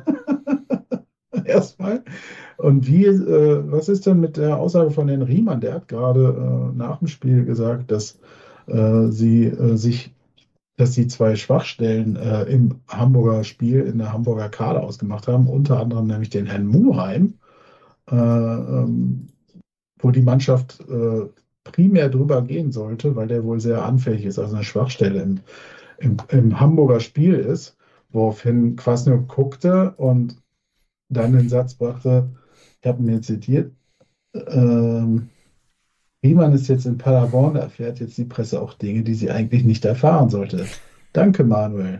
Erstmal. Und wie, äh, was ist denn mit der Aussage von Herrn Riemann? Der hat gerade äh, nach dem Spiel gesagt, dass äh, sie äh, sich, dass sie zwei Schwachstellen äh, im Hamburger Spiel, in der Hamburger Kader ausgemacht haben, unter anderem nämlich den Herrn Muheim, äh, ähm, wo die Mannschaft äh, primär drüber gehen sollte, weil der wohl sehr anfällig ist, also eine Schwachstelle im, im, im Hamburger Spiel ist, woraufhin Kwasniok guckte und dann den Satz brachte, ich habe mir zitiert, ähm, Riemann ist jetzt in Paderborn, da erfährt jetzt die Presse auch Dinge, die sie eigentlich nicht erfahren sollte. Danke, Manuel.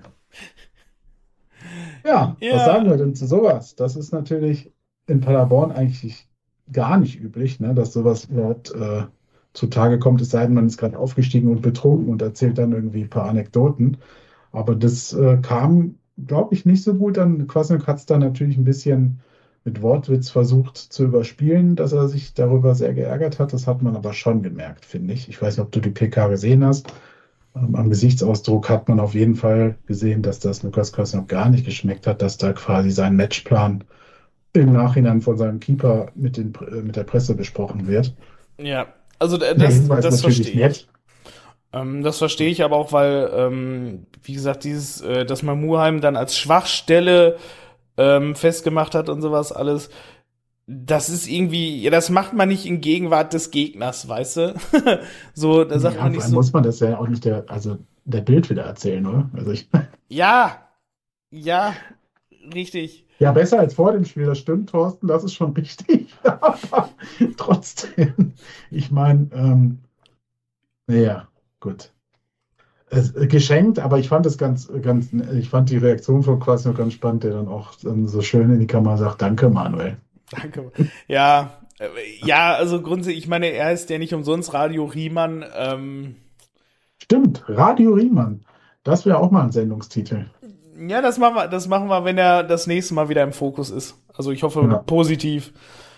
Ja,
Ja.
was sagen wir denn zu sowas? Das ist natürlich in Paderborn eigentlich gar nicht üblich, ne, dass sowas überhaupt äh, zutage kommt, es sei denn, man ist gerade aufgestiegen und betrunken und erzählt dann irgendwie ein paar Anekdoten. Aber das äh, kam, glaube ich, nicht so gut an. Kwasniok hat es dann natürlich ein bisschen mit Wortwitz versucht zu überspielen, dass er sich darüber sehr geärgert hat. Das hat man aber schon gemerkt, finde ich. Ich weiß nicht, ob du die P K gesehen hast. Ähm, am Gesichtsausdruck hat man auf jeden Fall gesehen, dass das Lukas Kwasniok gar nicht geschmeckt hat, dass da quasi sein Matchplan im Nachhinein von seinem Keeper mit, den, äh, mit der Presse besprochen wird.
Ja, also äh,
Der
das,
Hinweis
das
natürlich
verstehe ich.
nett.
Ähm, das verstehe ich aber auch, weil, ähm, wie gesagt, dieses, äh, dass man Muheim dann als Schwachstelle ähm, festgemacht hat und sowas alles, das ist irgendwie, ja, das macht man nicht in Gegenwart des Gegners, weißt du? So, da sagt
Ja,
man nicht
vor allem
so.
muss man das ja auch nicht der, also der Bild wieder erzählen, oder? Also ich,
Ja, ja, richtig.
ja, besser als vor dem Spiel, das stimmt, Thorsten, das ist schon richtig. Aber trotzdem, ich meine, ähm, naja, gut. Es, äh, geschenkt, aber ich fand es ganz, ganz, ich fand die Reaktion von Kwasniok ganz spannend, der dann auch ähm, so schön in die Kamera sagt, danke, Manuel.
Danke. Ja, äh, ja, also grundsätzlich, ich meine, er ist ja nicht umsonst Radio Riemann. Ähm,
Stimmt, Radio Riemann. Das wäre auch mal ein Sendungstitel.
ja, das machen wir, das machen wir, wenn er das nächste Mal wieder im Fokus ist. Also ich hoffe
Ja.
positiv.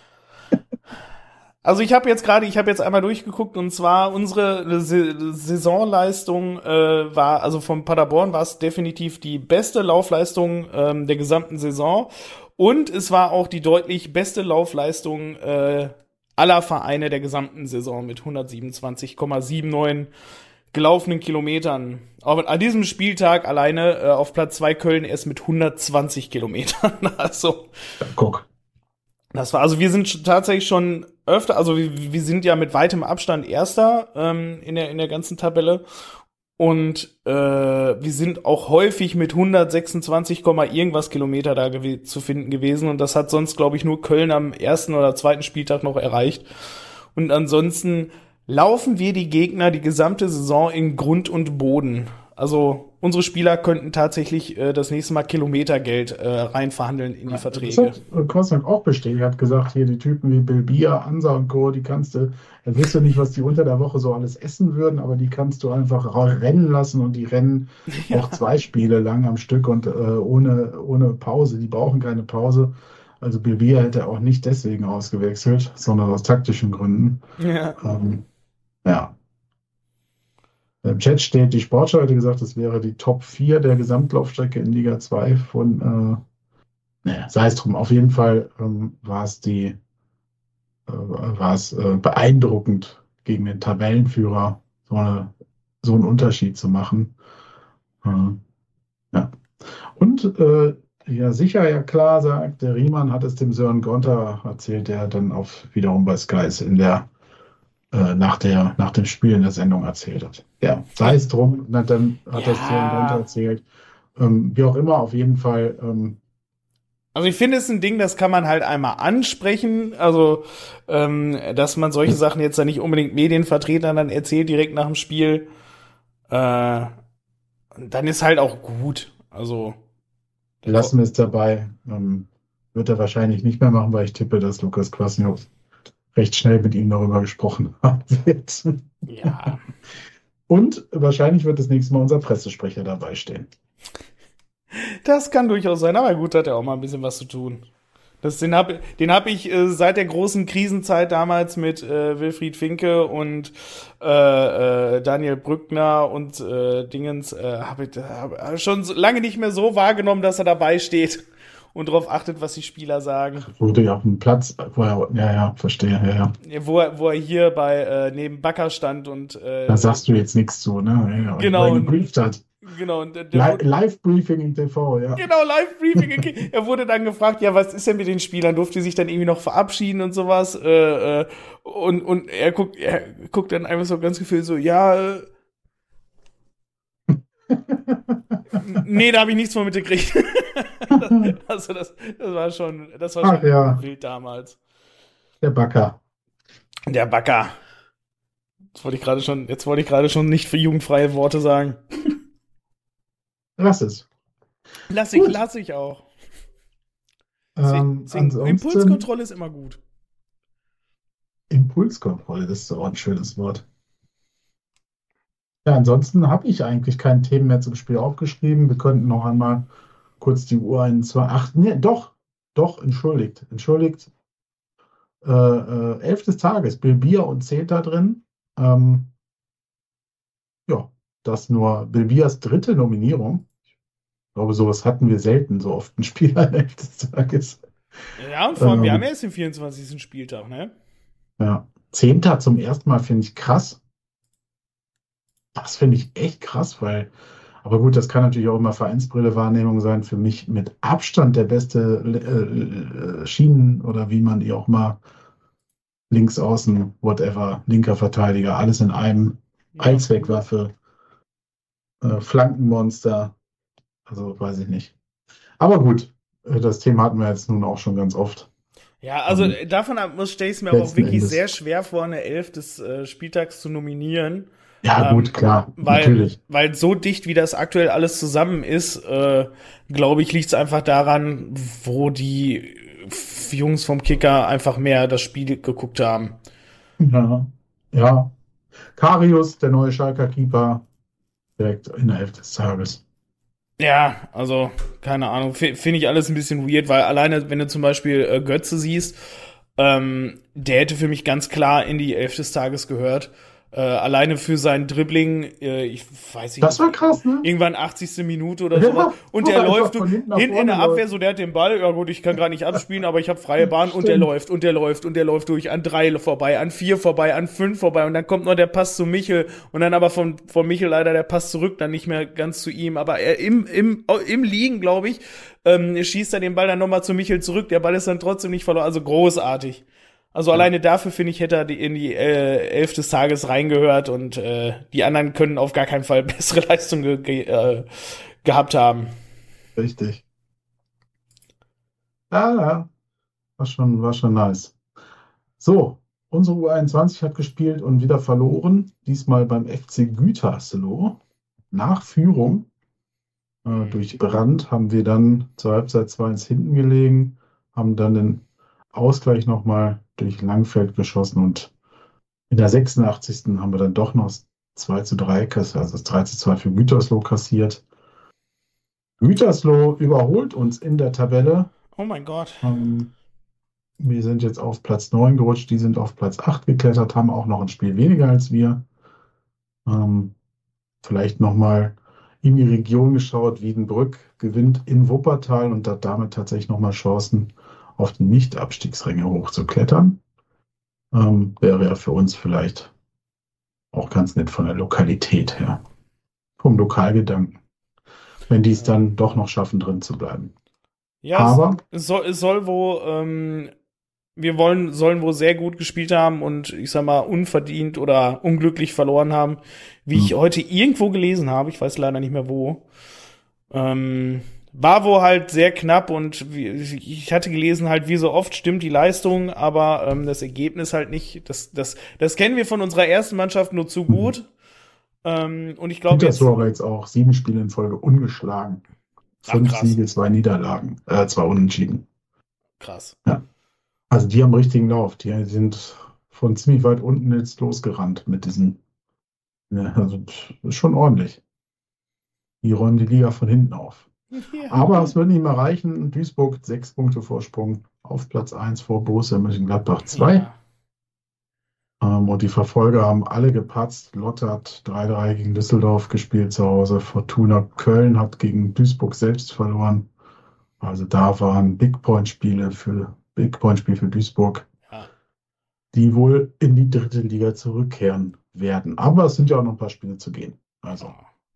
Also ich habe jetzt gerade, ich habe jetzt einmal durchgeguckt und zwar unsere Sa- Saisonleistung äh, war, also von Paderborn war es definitiv die beste Laufleistung ähm, der gesamten Saison und es war auch die deutlich beste Laufleistung äh, aller Vereine der gesamten Saison mit hundertsiebenundzwanzig Komma neunundsiebzig gelaufenen Kilometern. Aber an diesem Spieltag alleine äh, auf Platz zwei Köln erst mit hundertzwanzig Kilometern. Also
Guck.
das war, also wir sind sch- tatsächlich schon öfter, also wir, wir sind ja mit weitem Abstand Erster ähm, in der in der ganzen Tabelle und äh, wir sind auch häufig mit hundertsechsundzwanzig, irgendwas Kilometer da gew- zu finden gewesen und das hat sonst, glaube ich, nur Köln am ersten oder zweiten Spieltag noch erreicht. Und ansonsten laufen wir die Gegner die gesamte Saison in Grund und Boden. Also unsere Spieler könnten tatsächlich äh, das nächste Mal Kilometergeld äh, reinverhandeln in die
Das
Verträge.
hat äh, Kosnak auch bestätigt. Er hat gesagt, hier die Typen wie Bill Bier, Ansa und Co., die kannst du, er wüsste nicht, was die unter der Woche so alles essen würden, aber die kannst du einfach ra- rennen lassen und die rennen auch zwei Spiele lang am Stück und äh, ohne, ohne Pause. Die brauchen keine Pause. Also Bill Bier hätte auch nicht deswegen ausgewechselt, sondern aus taktischen Gründen.
Ja.
Ähm, ja. Im Chat steht, die Sportschau hätte gesagt, es wäre die Top vier der Gesamtlaufstrecke in Liga zwei von, äh, naja, sei es drum. Auf jeden Fall ähm, war es die, äh, war es äh, beeindruckend, gegen den Tabellenführer so, eine, so einen Unterschied zu machen. Äh, ja. Und äh, ja, sicher, ja klar, sagt der Riemann, hat es dem Sören Gonter erzählt, der dann auf wiederum bei Sky ist in der äh, nach der nach dem Spiel in der Sendung erzählt hat. Ja, sei es drum, na, dann hat
Ja.
das Sören Gonter erzählt. Ähm, wie auch immer, auf jeden Fall. Ähm,
Also ich finde, es ist ein Ding, das kann man halt einmal ansprechen. Also, ähm, dass man solche Sachen jetzt dann nicht unbedingt Medienvertretern dann erzählt direkt nach dem Spiel. Äh, dann ist halt auch gut. Also
lassen wir es dabei. Ähm, wird er wahrscheinlich nicht mehr machen, weil ich tippe, dass Lukas Kwasniok recht schnell mit ihm darüber gesprochen haben wird.
ja.
Und wahrscheinlich wird das nächste Mal unser Pressesprecher dabei stehen.
Das kann durchaus sein, aber gut, hat er auch mal ein bisschen was zu tun. Das, den habe den hab ich äh, seit der großen Krisenzeit damals mit äh, Wilfried Finke und äh, äh, Daniel Brückner und äh, Dingens äh, habe ich hab schon so lange nicht mehr so wahrgenommen, dass er dabei steht und darauf achtet, was die Spieler sagen.
Wurde ja auf dem Platz, wo er, ja, ja, verstehe, ja, ja.
Ja, Wo er, wo er hier bei äh, neben Bakker stand und äh,
Da sagst du jetzt nichts zu, ne? Ja, ja,
Genau.
weil er gebrieft hat.
genau und der, der
Li
wurde-
Live-Briefing im T V, ja.
Genau, Live-Briefing. Okay. Er wurde dann gefragt, ja, was ist denn mit den Spielern? Durfte sich dann irgendwie noch verabschieden und sowas? Äh, äh, und, und er guckt, er guckt dann einfach so ganz gefühlt so, ja, äh, nee, da habe ich nichts von mitgekriegt. Also das, das war schon, das war
Ach
schon
ja.
wild damals.
Der Backer.
Der Backer. Jetzt wollte ich gerade schon, jetzt wollte ich gerade schon nicht für jugendfreie Worte sagen.
Lass es.
Lass ich,
Gut.
lass ich auch.
Ähm,
Deswegen,
ansonsten,
Impulskontrolle ist immer gut.
Impulskontrolle, das ist auch ein schönes Wort. Ja, ansonsten habe ich eigentlich keine Themen mehr zum Spiel aufgeschrieben. Wir könnten noch einmal kurz die U einundzwanzig. Ach, nee, doch, doch, entschuldigt. Entschuldigt. Äh, äh, elf des Tages, Bill Bier und Zeta drin. Ähm, ja, das nur Bill Biers dritte Nominierung. Ich glaube, sowas hatten wir selten, so oft ein Spiel an elf des Tages.
Ja, und vor allem, wir
Ähm.
haben ja erst den vierundzwanzigsten Spieltag, ne?
Ja, Zehnter zum ersten Mal finde ich krass. Das finde ich echt krass, weil, aber gut, das kann natürlich auch immer Vereinsbrille-Wahrnehmung sein. Für mich mit Abstand der beste äh, äh, Schienen oder wie man die auch mal links außen, whatever, linker Verteidiger, alles in einem, Allzweckwaffe, äh, Flankenmonster, also weiß ich nicht. Aber gut, äh, das Thema hatten wir jetzt nun auch schon ganz oft.
Ja, also
Ähm,
äh, davon ab muss stelle ich es mir aber auch
letzten
wirklich
Endes.
sehr schwer vor, eine Elf des äh, Spieltags zu nominieren.
Ja,
Ähm,
gut, klar,
Weil,
natürlich.
weil so dicht, wie das aktuell alles zusammen ist, äh, glaube ich, liegt es einfach daran, wo die F- Jungs vom Kicker einfach mehr das Spiel geguckt haben.
Ja, ja. Karius, der neue Schalker Keeper, direkt in der Elf des Tages.
Ja, also, keine Ahnung, f- finde ich alles ein bisschen weird, weil alleine, wenn du zum Beispiel äh, Götze siehst, ähm, der hätte für mich ganz klar in die Elf des Tages gehört. Äh, alleine für sein Dribbling, äh, ich weiß nicht.
Das war krass, ne?
Irgendwann achtzigste Minute oder
Ja,
so. Und
wo
der
er einfach
läuft
von hinten nach
hinten in
vorne
der Abwehr,
läuft.
so der hat den Ball. Ja gut, ich kann gerade nicht abspielen, aber ich habe freie Bahn und der
Stimmt.
läuft und der läuft und der läuft durch an drei vorbei, an vier vorbei, an fünf vorbei und dann kommt noch der Pass zu Michel und dann aber von, von Michel leider der Pass zurück, dann nicht mehr ganz zu ihm, aber er im, im, im Liegen, glaube ich, ähm, schießt er den Ball dann nochmal zu Michel zurück. Der Ball ist dann trotzdem nicht verloren, also großartig. Also alleine dafür, finde ich, hätte er die, in die äh, Elf des Tages reingehört und äh, die anderen können auf gar keinen Fall bessere Leistung ge ge äh, gehabt haben.
Richtig. Ja, ja. War schon, war schon nice. So, unsere U einundzwanzig hat gespielt und wieder verloren. Diesmal beim F C Gütersloh. nach Führung äh, durch Brand haben wir dann zur Halbzeit zwei eins hinten gelegen, haben dann den Ausgleich nochmal durch Langfeld geschossen und in der sechsundachtzigsten haben wir dann doch noch zwei zu drei, also das drei zu zwei für Gütersloh kassiert. Gütersloh überholt uns in der Tabelle.
Oh mein Gott.
Ähm, wir sind jetzt auf Platz neun gerutscht, die sind auf Platz acht geklettert, haben auch noch ein Spiel weniger als wir. Ähm, vielleicht nochmal in die Region geschaut. Wiedenbrück gewinnt in Wuppertal und hat damit tatsächlich nochmal Chancen, auf die Nicht-Abstiegsränge hochzuklettern. Ähm, wäre ja für uns vielleicht auch ganz nett von der Lokalität her. Vom Lokalgedanken. Wenn die es dann doch noch schaffen, drin zu bleiben.
Ja,
Aber
es soll, es soll wo, ähm, wir wollen, sollen wohl sehr gut gespielt haben und ich sag mal unverdient oder unglücklich verloren haben, wie ich
Hm.
heute irgendwo gelesen habe, ich weiß leider nicht mehr wo. Ähm, war wohl halt sehr knapp und wie, ich hatte gelesen halt, wie so oft stimmt die Leistung, aber ähm, das Ergebnis halt nicht. Das, das, das kennen wir von unserer ersten Mannschaft nur zu gut. Ähm, und ich glaube jetzt,
Gütersloh aber jetzt auch sieben Spiele in Folge ungeschlagen.
Ach,
Fünf
krass.
Siege, zwei Niederlagen, äh, zwei Unentschieden.
krass.
Also die haben richtigen Lauf. Die sind von ziemlich weit unten jetzt losgerannt mit diesen. Ja, also pff, ist schon ordentlich. Die räumen die Liga von hinten auf.
Ja.
Aber es wird nicht mehr reichen. Duisburg sechs Punkte Vorsprung auf Platz eins vor Borussia Mönchengladbach zwei.
Ja.
Ähm, und die Verfolger haben alle gepatzt. Lotte hat drei drei gegen Düsseldorf gespielt zu Hause. Fortuna Köln hat gegen Duisburg selbst verloren. Also da waren Big Point Spiele für Big Point Spiel für Duisburg,
Ja.
die wohl in die dritte Liga zurückkehren werden. Aber es sind ja auch noch ein paar Spiele zu gehen. Also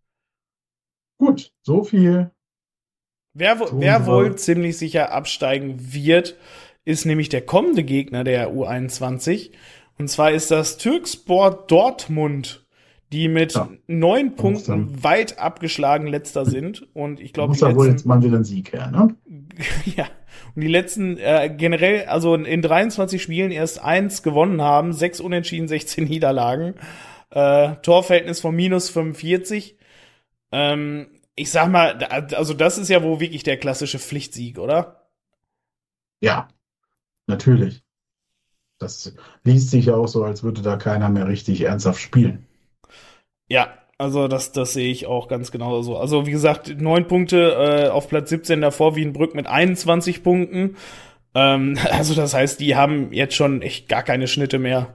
gut, so viel.
Wer, wo-
So
wer
unsere-
wohl ziemlich sicher absteigen wird, ist nämlich der kommende Gegner der U einundzwanzig. Und zwar ist das Türkspor Dortmund, die mit
Ja.
neun
muss
Punkten
dann-
weit abgeschlagen letzter sind. Und ich
Da
glaube,
muss
die
ja wohl jetzt
letzten,
mal wieder ein Sieg her, ne?
ja, und die letzten äh, generell, also in dreiundzwanzig Spielen erst eins gewonnen haben, sechs Unentschieden, sechzehn Niederlagen. Äh, Torverhältnis von minus fünfundvierzig. Ähm, ich sag mal, da- also das ist ja wohl wirklich der klassische Pflichtsieg, oder?
Ja, natürlich. Das liest sich ja auch so, als würde da keiner mehr richtig ernsthaft spielen.
Ja, also das, das sehe ich auch ganz genau so. Also wie gesagt, neun Punkte äh, auf Platz siebzehn davor, Wiedenbrück mit einundzwanzig Punkten. Ähm, also das heißt, die haben jetzt schon echt gar keine Schnitte mehr.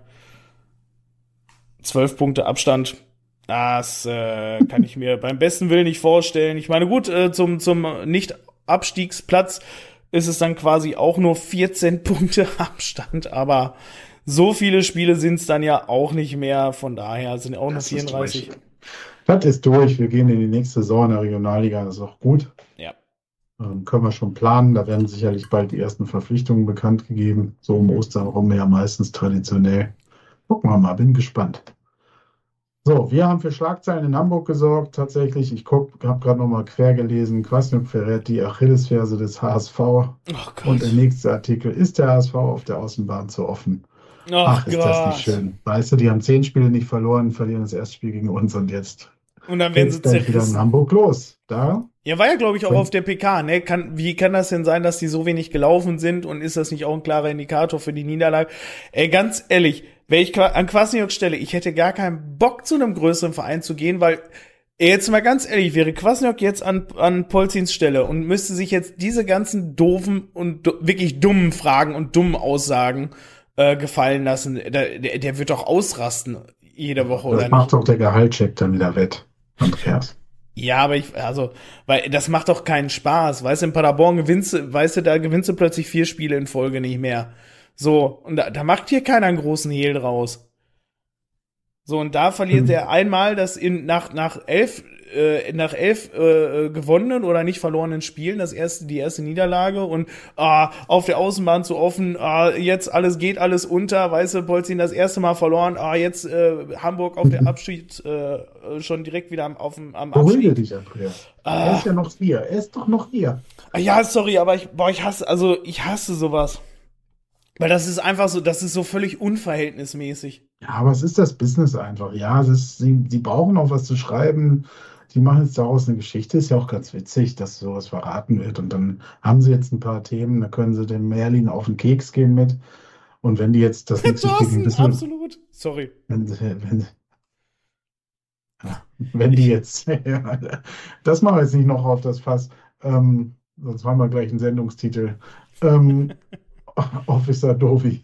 Zwölf Punkte Abstand. Das äh, kann ich mir beim besten Willen nicht vorstellen. Ich meine, gut, äh, zum, zum Nicht-Abstiegsplatz ist es dann quasi auch nur vierzehn Punkte Abstand, aber so viele Spiele sind es dann ja auch nicht mehr. Von daher sind auch nur
Das ist
vierunddreißig.
durch. Das ist durch. Wir gehen in die nächste Saison in der Regionalliga. Das ist auch gut.
Ja.
Ähm, können wir schon planen. Da werden sicherlich bald die ersten Verpflichtungen bekannt gegeben. So um Ostern rum ja meistens traditionell. Gucken wir mal, bin gespannt. So, wir haben für Schlagzeilen in Hamburg gesorgt. Tatsächlich, ich habe gerade noch mal quer gelesen. Kwasniok verrät die Achillesferse des H S V.
Oh Gott.
Und der nächste Artikel, ist der H S V auf der Außenbahn zu offen?
oh
Ach, ist
Gott.
das nicht schön. Weißt du, die haben zehn Spiele nicht verloren, verlieren das erste Spiel gegen uns und jetzt
Und dann werden
geht's
sie
gleich wieder in
zerrissen.
Hamburg los. Da
Ja, war ja, glaube ich, auch
Und-
auf der P K, ne? Kann, wie kann das denn sein, dass die so wenig gelaufen sind und ist das nicht auch ein klarer Indikator für die Niederlage? Ey, ganz ehrlich, wäre ich Qua- an Kwasniok Stelle, ich hätte gar keinen Bock, zu einem größeren Verein zu gehen, weil, ey, jetzt mal ganz ehrlich, wäre Kwasniok jetzt an, an Polzins Stelle und müsste sich jetzt diese ganzen doofen und do- wirklich dummen Fragen und dummen Aussagen äh, gefallen lassen, der, der, der wird doch ausrasten jede Woche,
das
oder
macht
nicht?
doch der Gehaltscheck dann wieder wett, Andreas.
Ja, aber ich, also, weil das macht doch keinen Spaß. Weißt du, in Paderborn gewinnst du, weißt du, da gewinnst du plötzlich vier Spiele in Folge nicht mehr. So, und da, da macht hier keiner einen großen Hehl draus. So, und da verliert
Hm.
er einmal das in, nach, nach elf, äh, nach elf äh, gewonnenen oder nicht verlorenen Spielen, das erste, die erste Niederlage und ah, auf der Außenbahn zu offen, ah, jetzt alles geht alles unter, weißt du, Polzin das erste Mal verloren, ah, jetzt äh, Hamburg auf der Abschied äh, schon direkt wieder am, auf dem, am
Beruhige
Abschied.
dich, Andreas.
Ah.
Er ist ja noch hier. Er ist doch noch hier.
Ah, ja, sorry, aber ich, boah, ich hasse, also ich hasse sowas. Weil das ist einfach so, das ist so völlig unverhältnismäßig.
Ja, aber es ist das Business einfach. Ja, es ist, sie, sie brauchen auch was zu schreiben. die machen jetzt daraus eine Geschichte, ist ja auch ganz witzig, dass sowas verraten wird. Und dann haben sie jetzt ein paar Themen, da können sie dem Merlin auf den Keks gehen mit. Und wenn die jetzt das nächste Spiel gegen
Thorsten,
Düsseldorf,
absolut. Sorry.
wenn, sie- wenn, ja, wenn die jetzt, ja, das machen wir jetzt nicht noch auf das Fass, ähm, sonst haben wir gleich einen Sendungstitel. Ähm, Officer Dovi.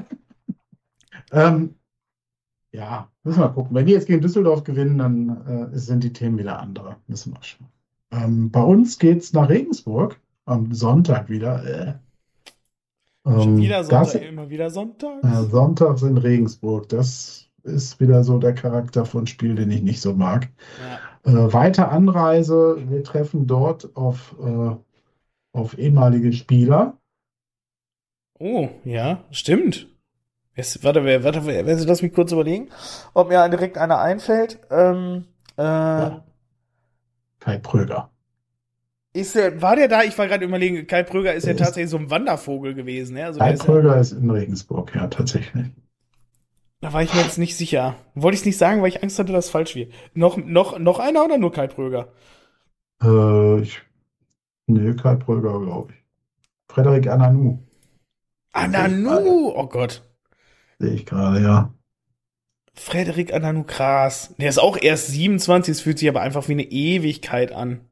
ähm, ja, müssen wir gucken. Wenn die jetzt gegen Düsseldorf gewinnen, dann äh, sind die Themen wieder andere. Müssen wir schon. Ähm, bei uns geht es nach Regensburg am Sonntag wieder. Äh.
Schon
Ähm,
wieder
das,
Sonntag, immer wieder Sonntag.
äh, Sonntags in Regensburg. Das ist wieder so der Charakter von Spiel, den ich nicht so mag.
Ja.
Äh, weiter Anreise. Wir treffen dort auf, äh, auf ehemalige Spieler.
Oh, ja, stimmt. Jetzt, warte, wer, warte, wer, wer, lass mich kurz überlegen, ob mir direkt einer einfällt. Ähm, äh,
Ja. Kai Pröger.
ist der, war der da? Ich war gerade überlegen, Kai Pröger ist ja
Der ist-
tatsächlich so ein Wandervogel gewesen. Ja? Also der
Kai
ist ja,
Pröger ist in Regensburg, ja, tatsächlich.
da war ich mir jetzt nicht sicher. Wollte ich es nicht sagen, weil ich Angst hatte, dass es falsch wird. Noch, noch, noch einer oder nur Kai Pröger?
Äh, ich, nee, Kai Pröger, glaube ich. Frederik Ananou,
Ananu! Oh Gott.
sehe ich gerade, ja.
Frederik Ananu Kraas. Der ist auch erst siebenundzwanzig, es fühlt sich aber einfach wie eine Ewigkeit an.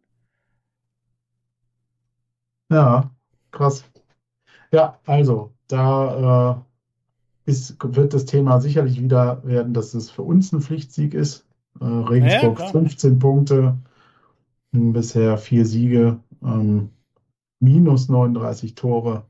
Ja, krass. Ja, also, da äh, ist, wird das Thema sicherlich wieder werden, dass es für uns ein Pflichtsieg ist. Äh, Regensburg
klar.
fünfzehn Punkte, m, bisher vier Siege, ähm, minus neununddreißig Tore.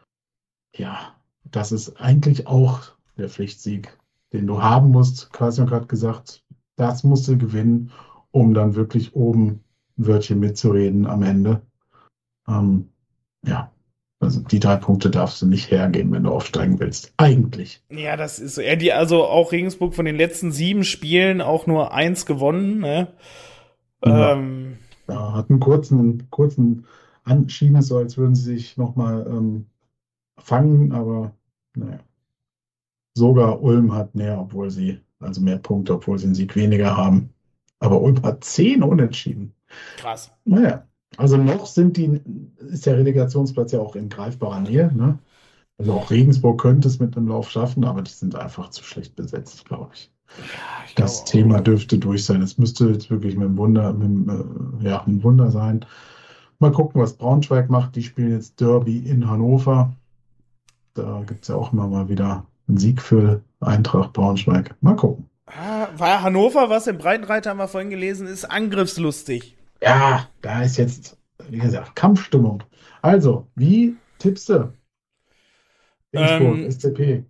Ja, das ist eigentlich auch der Pflichtsieg, den du haben musst. Christian hat gerade gesagt, das musst du gewinnen, um dann wirklich oben ein Wörtchen mitzureden am Ende. Ähm, ja, also die drei Punkte darfst du nicht hergeben, wenn du aufsteigen willst. Eigentlich.
Ja, das ist so. Ja, die, also auch Regensburg von den letzten sieben Spielen auch nur eins gewonnen, ne?
Ja.
Ähm,
Ja, hat einen kurzen, kurzen Anschieben, es so als würden sie sich nochmal ähm, fangen, aber naja. Sogar Ulm hat mehr, obwohl sie, also mehr Punkte, obwohl sie einen Sieg weniger haben. Aber Ulm hat zehn Unentschieden.
krass.
Naja, also noch sind die, ist der Relegationsplatz ja auch in greifbarer Nähe, ne? Also auch Regensburg könnte es mit einem Lauf schaffen, aber die sind einfach zu schlecht besetzt, glaube ich.
Ja, ich
Das
glaube auch.
Thema dürfte durch sein. Es müsste jetzt wirklich mit einem Wunder, mit, einem, äh, ja, ein Wunder sein. Mal gucken, was Braunschweig macht. Die spielen jetzt Derby in Hannover. Da gibt es ja auch immer mal wieder einen Sieg für Eintracht Braunschweig. Mal gucken.
Ah, war Hannover, was im Breitenreiter haben wir vorhin gelesen, ist angriffslustig.
Ja, da ist jetzt, wie gesagt, Kampfstimmung. Also, wie tippst du? Regensburg,
Ähm,
S C P.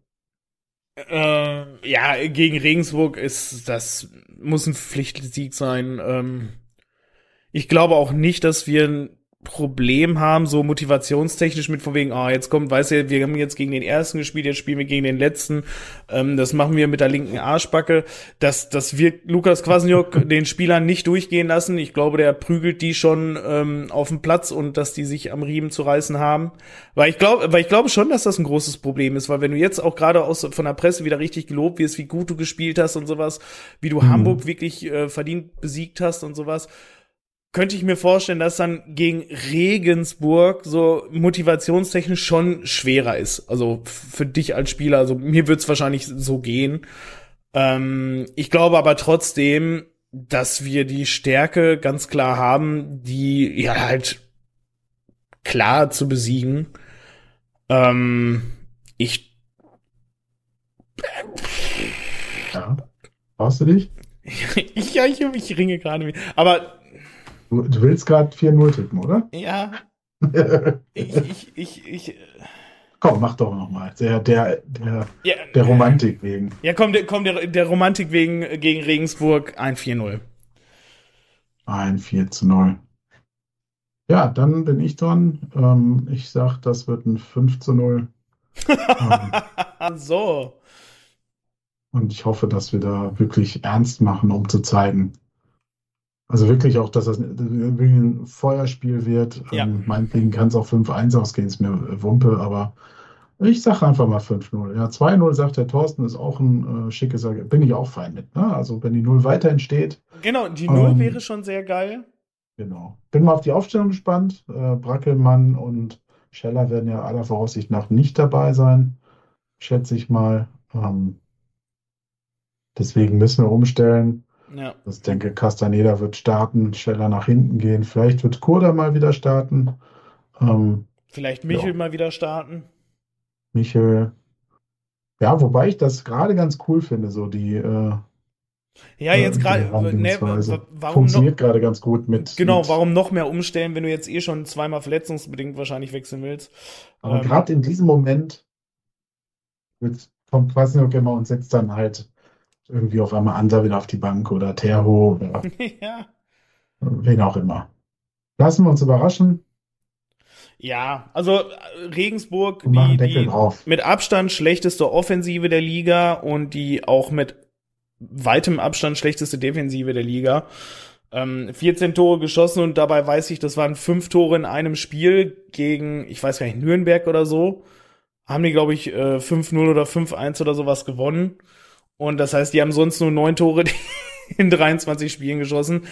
Äh, ja, gegen Regensburg ist das muss ein Pflichtsieg sein. Ähm, ich glaube auch nicht, dass wir ein Problem haben, so motivationstechnisch mit von wegen, ah, jetzt kommt, weißt du, wir haben jetzt gegen den ersten gespielt, jetzt spielen wir gegen den letzten. Ähm, das machen wir mit der linken Arschbacke. Das, das wird Lukas Kwasniok den Spielern nicht durchgehen lassen. Ich glaube, der prügelt die schon ähm, auf dem Platz und dass die sich am Riemen zu reißen haben. Weil ich glaube, weil ich glaube schon, dass das ein großes Problem ist, weil wenn du jetzt auch gerade aus von der Presse wieder richtig gelobt wirst, wie gut du gespielt hast und sowas, wie du
Mhm.
Hamburg wirklich äh, verdient besiegt hast und sowas, könnte ich mir vorstellen, dass dann gegen Regensburg so motivationstechnisch schon schwerer ist. Also f- für dich als Spieler, also mir wird's wahrscheinlich so gehen. Ähm, ich glaube aber trotzdem, dass wir die Stärke ganz klar haben, die ja halt klar zu besiegen. Ähm, ich
Ja. Brauchst du dich?
ich, ja, ich, ich ringe gerade mit. Aber
Du, du willst gerade vier null tippen, oder?
ja, ich, ich, ich, ich
Komm, mach doch nochmal. Der, der, der,
ja,
der Romantik wegen.
Ja, komm, der, komm der, der Romantik wegen gegen Regensburg ein vier null.
Ein vier zu null. Ja, dann bin ich dran. Ähm, ich sag, das wird ein fünf zu null. ähm,
So.
und ich hoffe, dass wir da wirklich ernst machen, um zu zeigen. Also wirklich auch, dass das wirklich ein Feuerspiel wird.
Ja.
Ähm, meinetwegen kann es auch fünf eins ausgehen, ist mir Wumpe, aber Ich sage einfach mal fünf null. Ja, zwei null sagt der Thorsten, ist auch ein äh, schickes Ergebnis. Bin ich auch fein mit. Ne? Also wenn die null weiterhin steht.
Genau, die null
Ähm,
wäre schon sehr geil.
Genau. Bin mal auf die Aufstellung gespannt. Äh, Brackelmann und Scheller werden ja aller Voraussicht nach nicht dabei sein, schätze ich mal. Ähm, deswegen müssen wir umstellen.
Ja.
Ich denke, Castaneda wird starten, Scheller nach hinten gehen. Vielleicht wird Kurda mal wieder starten. Ähm,
Vielleicht Michel
Ja.
mal wieder starten.
Michel. Ja, wobei ich das gerade ganz cool finde, so die, äh,
Ja,
äh,
jetzt
die
gerade, ne,
Herangehensweise.
wa- warum noch,
Funktioniert gerade ganz gut mit.
genau,
mit
warum noch mehr umstellen, wenn du jetzt eh schon zweimal verletzungsbedingt wahrscheinlich wechseln willst?
Aber
Ähm,
gerade in diesem Moment wird, kommt Kwasniok immer und setzt dann halt irgendwie auf einmal Ansa wieder auf die Bank oder Terho oder
ja.
wen auch immer. Lassen wir uns überraschen
Ja, also äh, Regensburg,
und machen
die,
Deckel
die
drauf.
mit Abstand schlechteste Offensive der Liga und die auch mit weitem Abstand schlechteste Defensive der Liga. Ähm, vierzehn Tore geschossen und dabei weiß ich, das waren fünf Tore in einem Spiel gegen, ich weiß gar nicht, Nürnberg oder so. Haben die, glaube ich, äh, fünf null oder fünf eins oder sowas gewonnen. Und das heißt, die haben sonst nur neun Tore in dreiundzwanzig Spielen geschossen.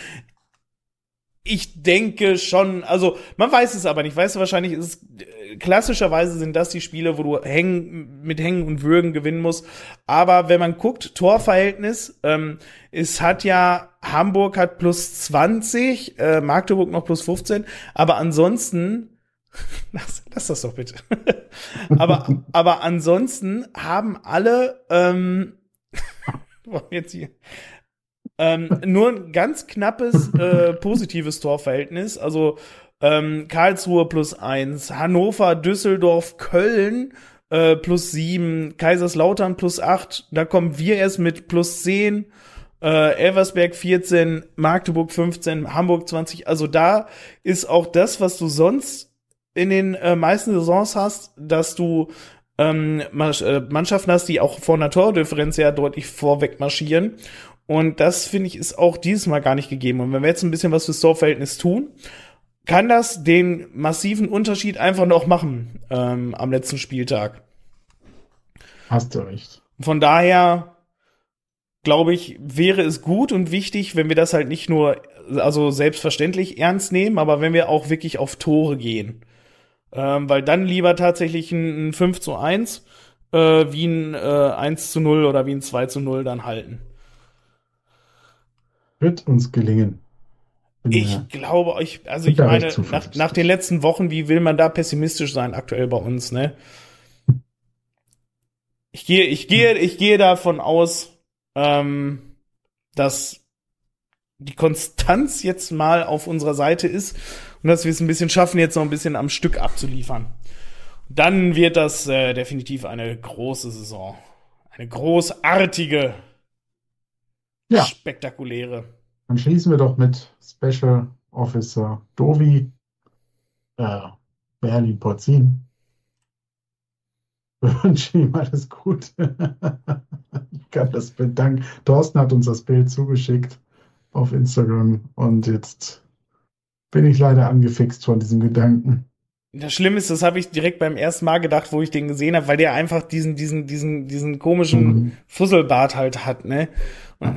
Ich denke schon, also man weiß es aber nicht. Weißt du, wahrscheinlich ist es, äh, klassischerweise sind das die Spiele, wo du hängen, mit Hängen und Würgen gewinnen musst. Aber wenn man guckt, Torverhältnis, ähm, es hat ja, Hamburg hat plus zwanzig, äh, Magdeburg noch plus fünfzehn, aber ansonsten, lass, lass das doch bitte. aber, aber ansonsten haben alle, ähm, jetzt hier, Ähm, nur ein ganz knappes äh, positives Torverhältnis. Also ähm, Karlsruhe plus eins, Hannover, Düsseldorf, Köln äh, plus sieben, Kaiserslautern plus acht. Da kommen wir erst mit plus zehn, äh, Elversberg vierzehn, Magdeburg fünfzehn, Hamburg zwanzig. Also da ist auch das, was du sonst in den äh, meisten Saisons hast, dass du ähm, Mannschaften hast, die auch vor einer Tordifferenz ja deutlich vorweg marschieren. Und das, finde ich, ist auch dieses Mal gar nicht gegeben. Und wenn wir jetzt ein bisschen was fürs Torverhältnis tun, kann das den massiven Unterschied einfach noch machen ähm, am letzten Spieltag.
Hast du recht.
Von daher, glaube ich, wäre es gut und wichtig, wenn wir das halt nicht nur, also selbstverständlich ernst nehmen, aber wenn wir auch wirklich auf Tore gehen. Ähm, weil dann lieber tatsächlich ein, ein fünf zu eins äh, wie ein äh, eins zu null oder wie ein zwei zu null dann halten.
Wird uns gelingen. Bin
Ich
mir-
glaube euch, also
bin
ich
da
meine,
recht
nach,
zuversichtlich.
nach den letzten Wochen, wie will man da pessimistisch sein aktuell bei uns, ne? Ich gehe, ich gehe, ich gehe davon aus, ähm, dass die Konstanz jetzt mal auf unserer Seite ist und dass wir es ein bisschen schaffen, jetzt noch ein bisschen am Stück abzuliefern. Dann wird das äh, definitiv eine große Saison. Eine großartige,
Ja.
spektakuläre.
Dann schließen wir doch mit Special Officer Dovi, äh, Berlin Porzin. Wir wünschen ihm alles Gute. Ich kann das bedanken. Thorsten hat uns das Bild zugeschickt auf Instagram und jetzt bin ich leider angefixt von diesem Gedanken.
Das Schlimme ist, das habe ich direkt beim ersten Mal gedacht, wo ich den gesehen habe, weil der einfach diesen, diesen, diesen, diesen komischen
Mhm.
Fusselbart halt hat, ne? Und,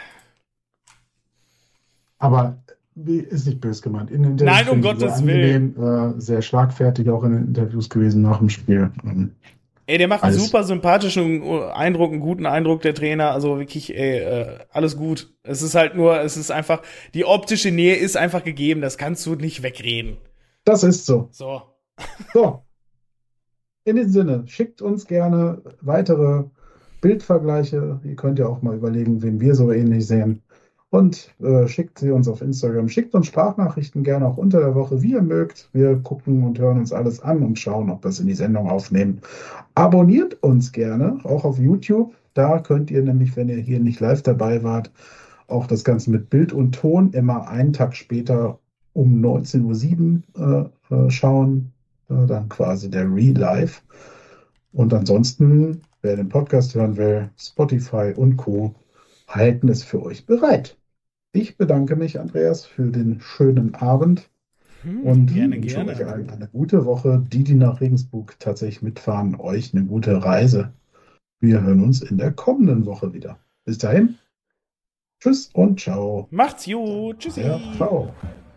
Aber wie- ist nicht böse gemeint. In den Interviews
Nein, um
finde ich ihn sehr
Gottes Willen.
angenehm, äh, sehr schlagfertig auch in den Interviews gewesen nach dem Spiel. Ähm,
ey, der macht einen
Alles.
super sympathischen Eindruck, einen guten Eindruck, der Trainer. Also wirklich, ey, äh, alles gut. Es ist halt nur, es ist einfach, die optische Nähe ist einfach gegeben. Das kannst du nicht wegreden.
Das ist so.
So.
So. In diesem Sinne, schickt uns gerne weitere Bildvergleiche. Ihr könnt ja auch mal überlegen, wen wir so ähnlich sehen. Und äh, schickt sie uns auf Instagram. Schickt uns Sprachnachrichten gerne auch unter der Woche, wie ihr mögt. Wir gucken und hören uns alles an und schauen, ob wir es in die Sendung aufnehmen. Abonniert uns gerne, auch auf YouTube. Da könnt ihr nämlich, wenn ihr hier nicht live dabei wart, auch das Ganze mit Bild und Ton immer einen Tag später um neunzehn Uhr sieben äh, äh, schauen. Äh, dann quasi der Re-Live. Und ansonsten, wer den Podcast hören will, Spotify und Co. halten es für euch bereit. Ich bedanke mich, Andreas, für den schönen Abend.
Hm,
Und
gerne,
wünsche
gerne.
euch allen eine gute Woche. Die, die nach Regensburg tatsächlich mitfahren, euch eine gute Reise. Wir hören uns in der kommenden Woche wieder. Bis dahin. Tschüss und ciao.
Macht's gut. Tschüssi.
Ja, ciao.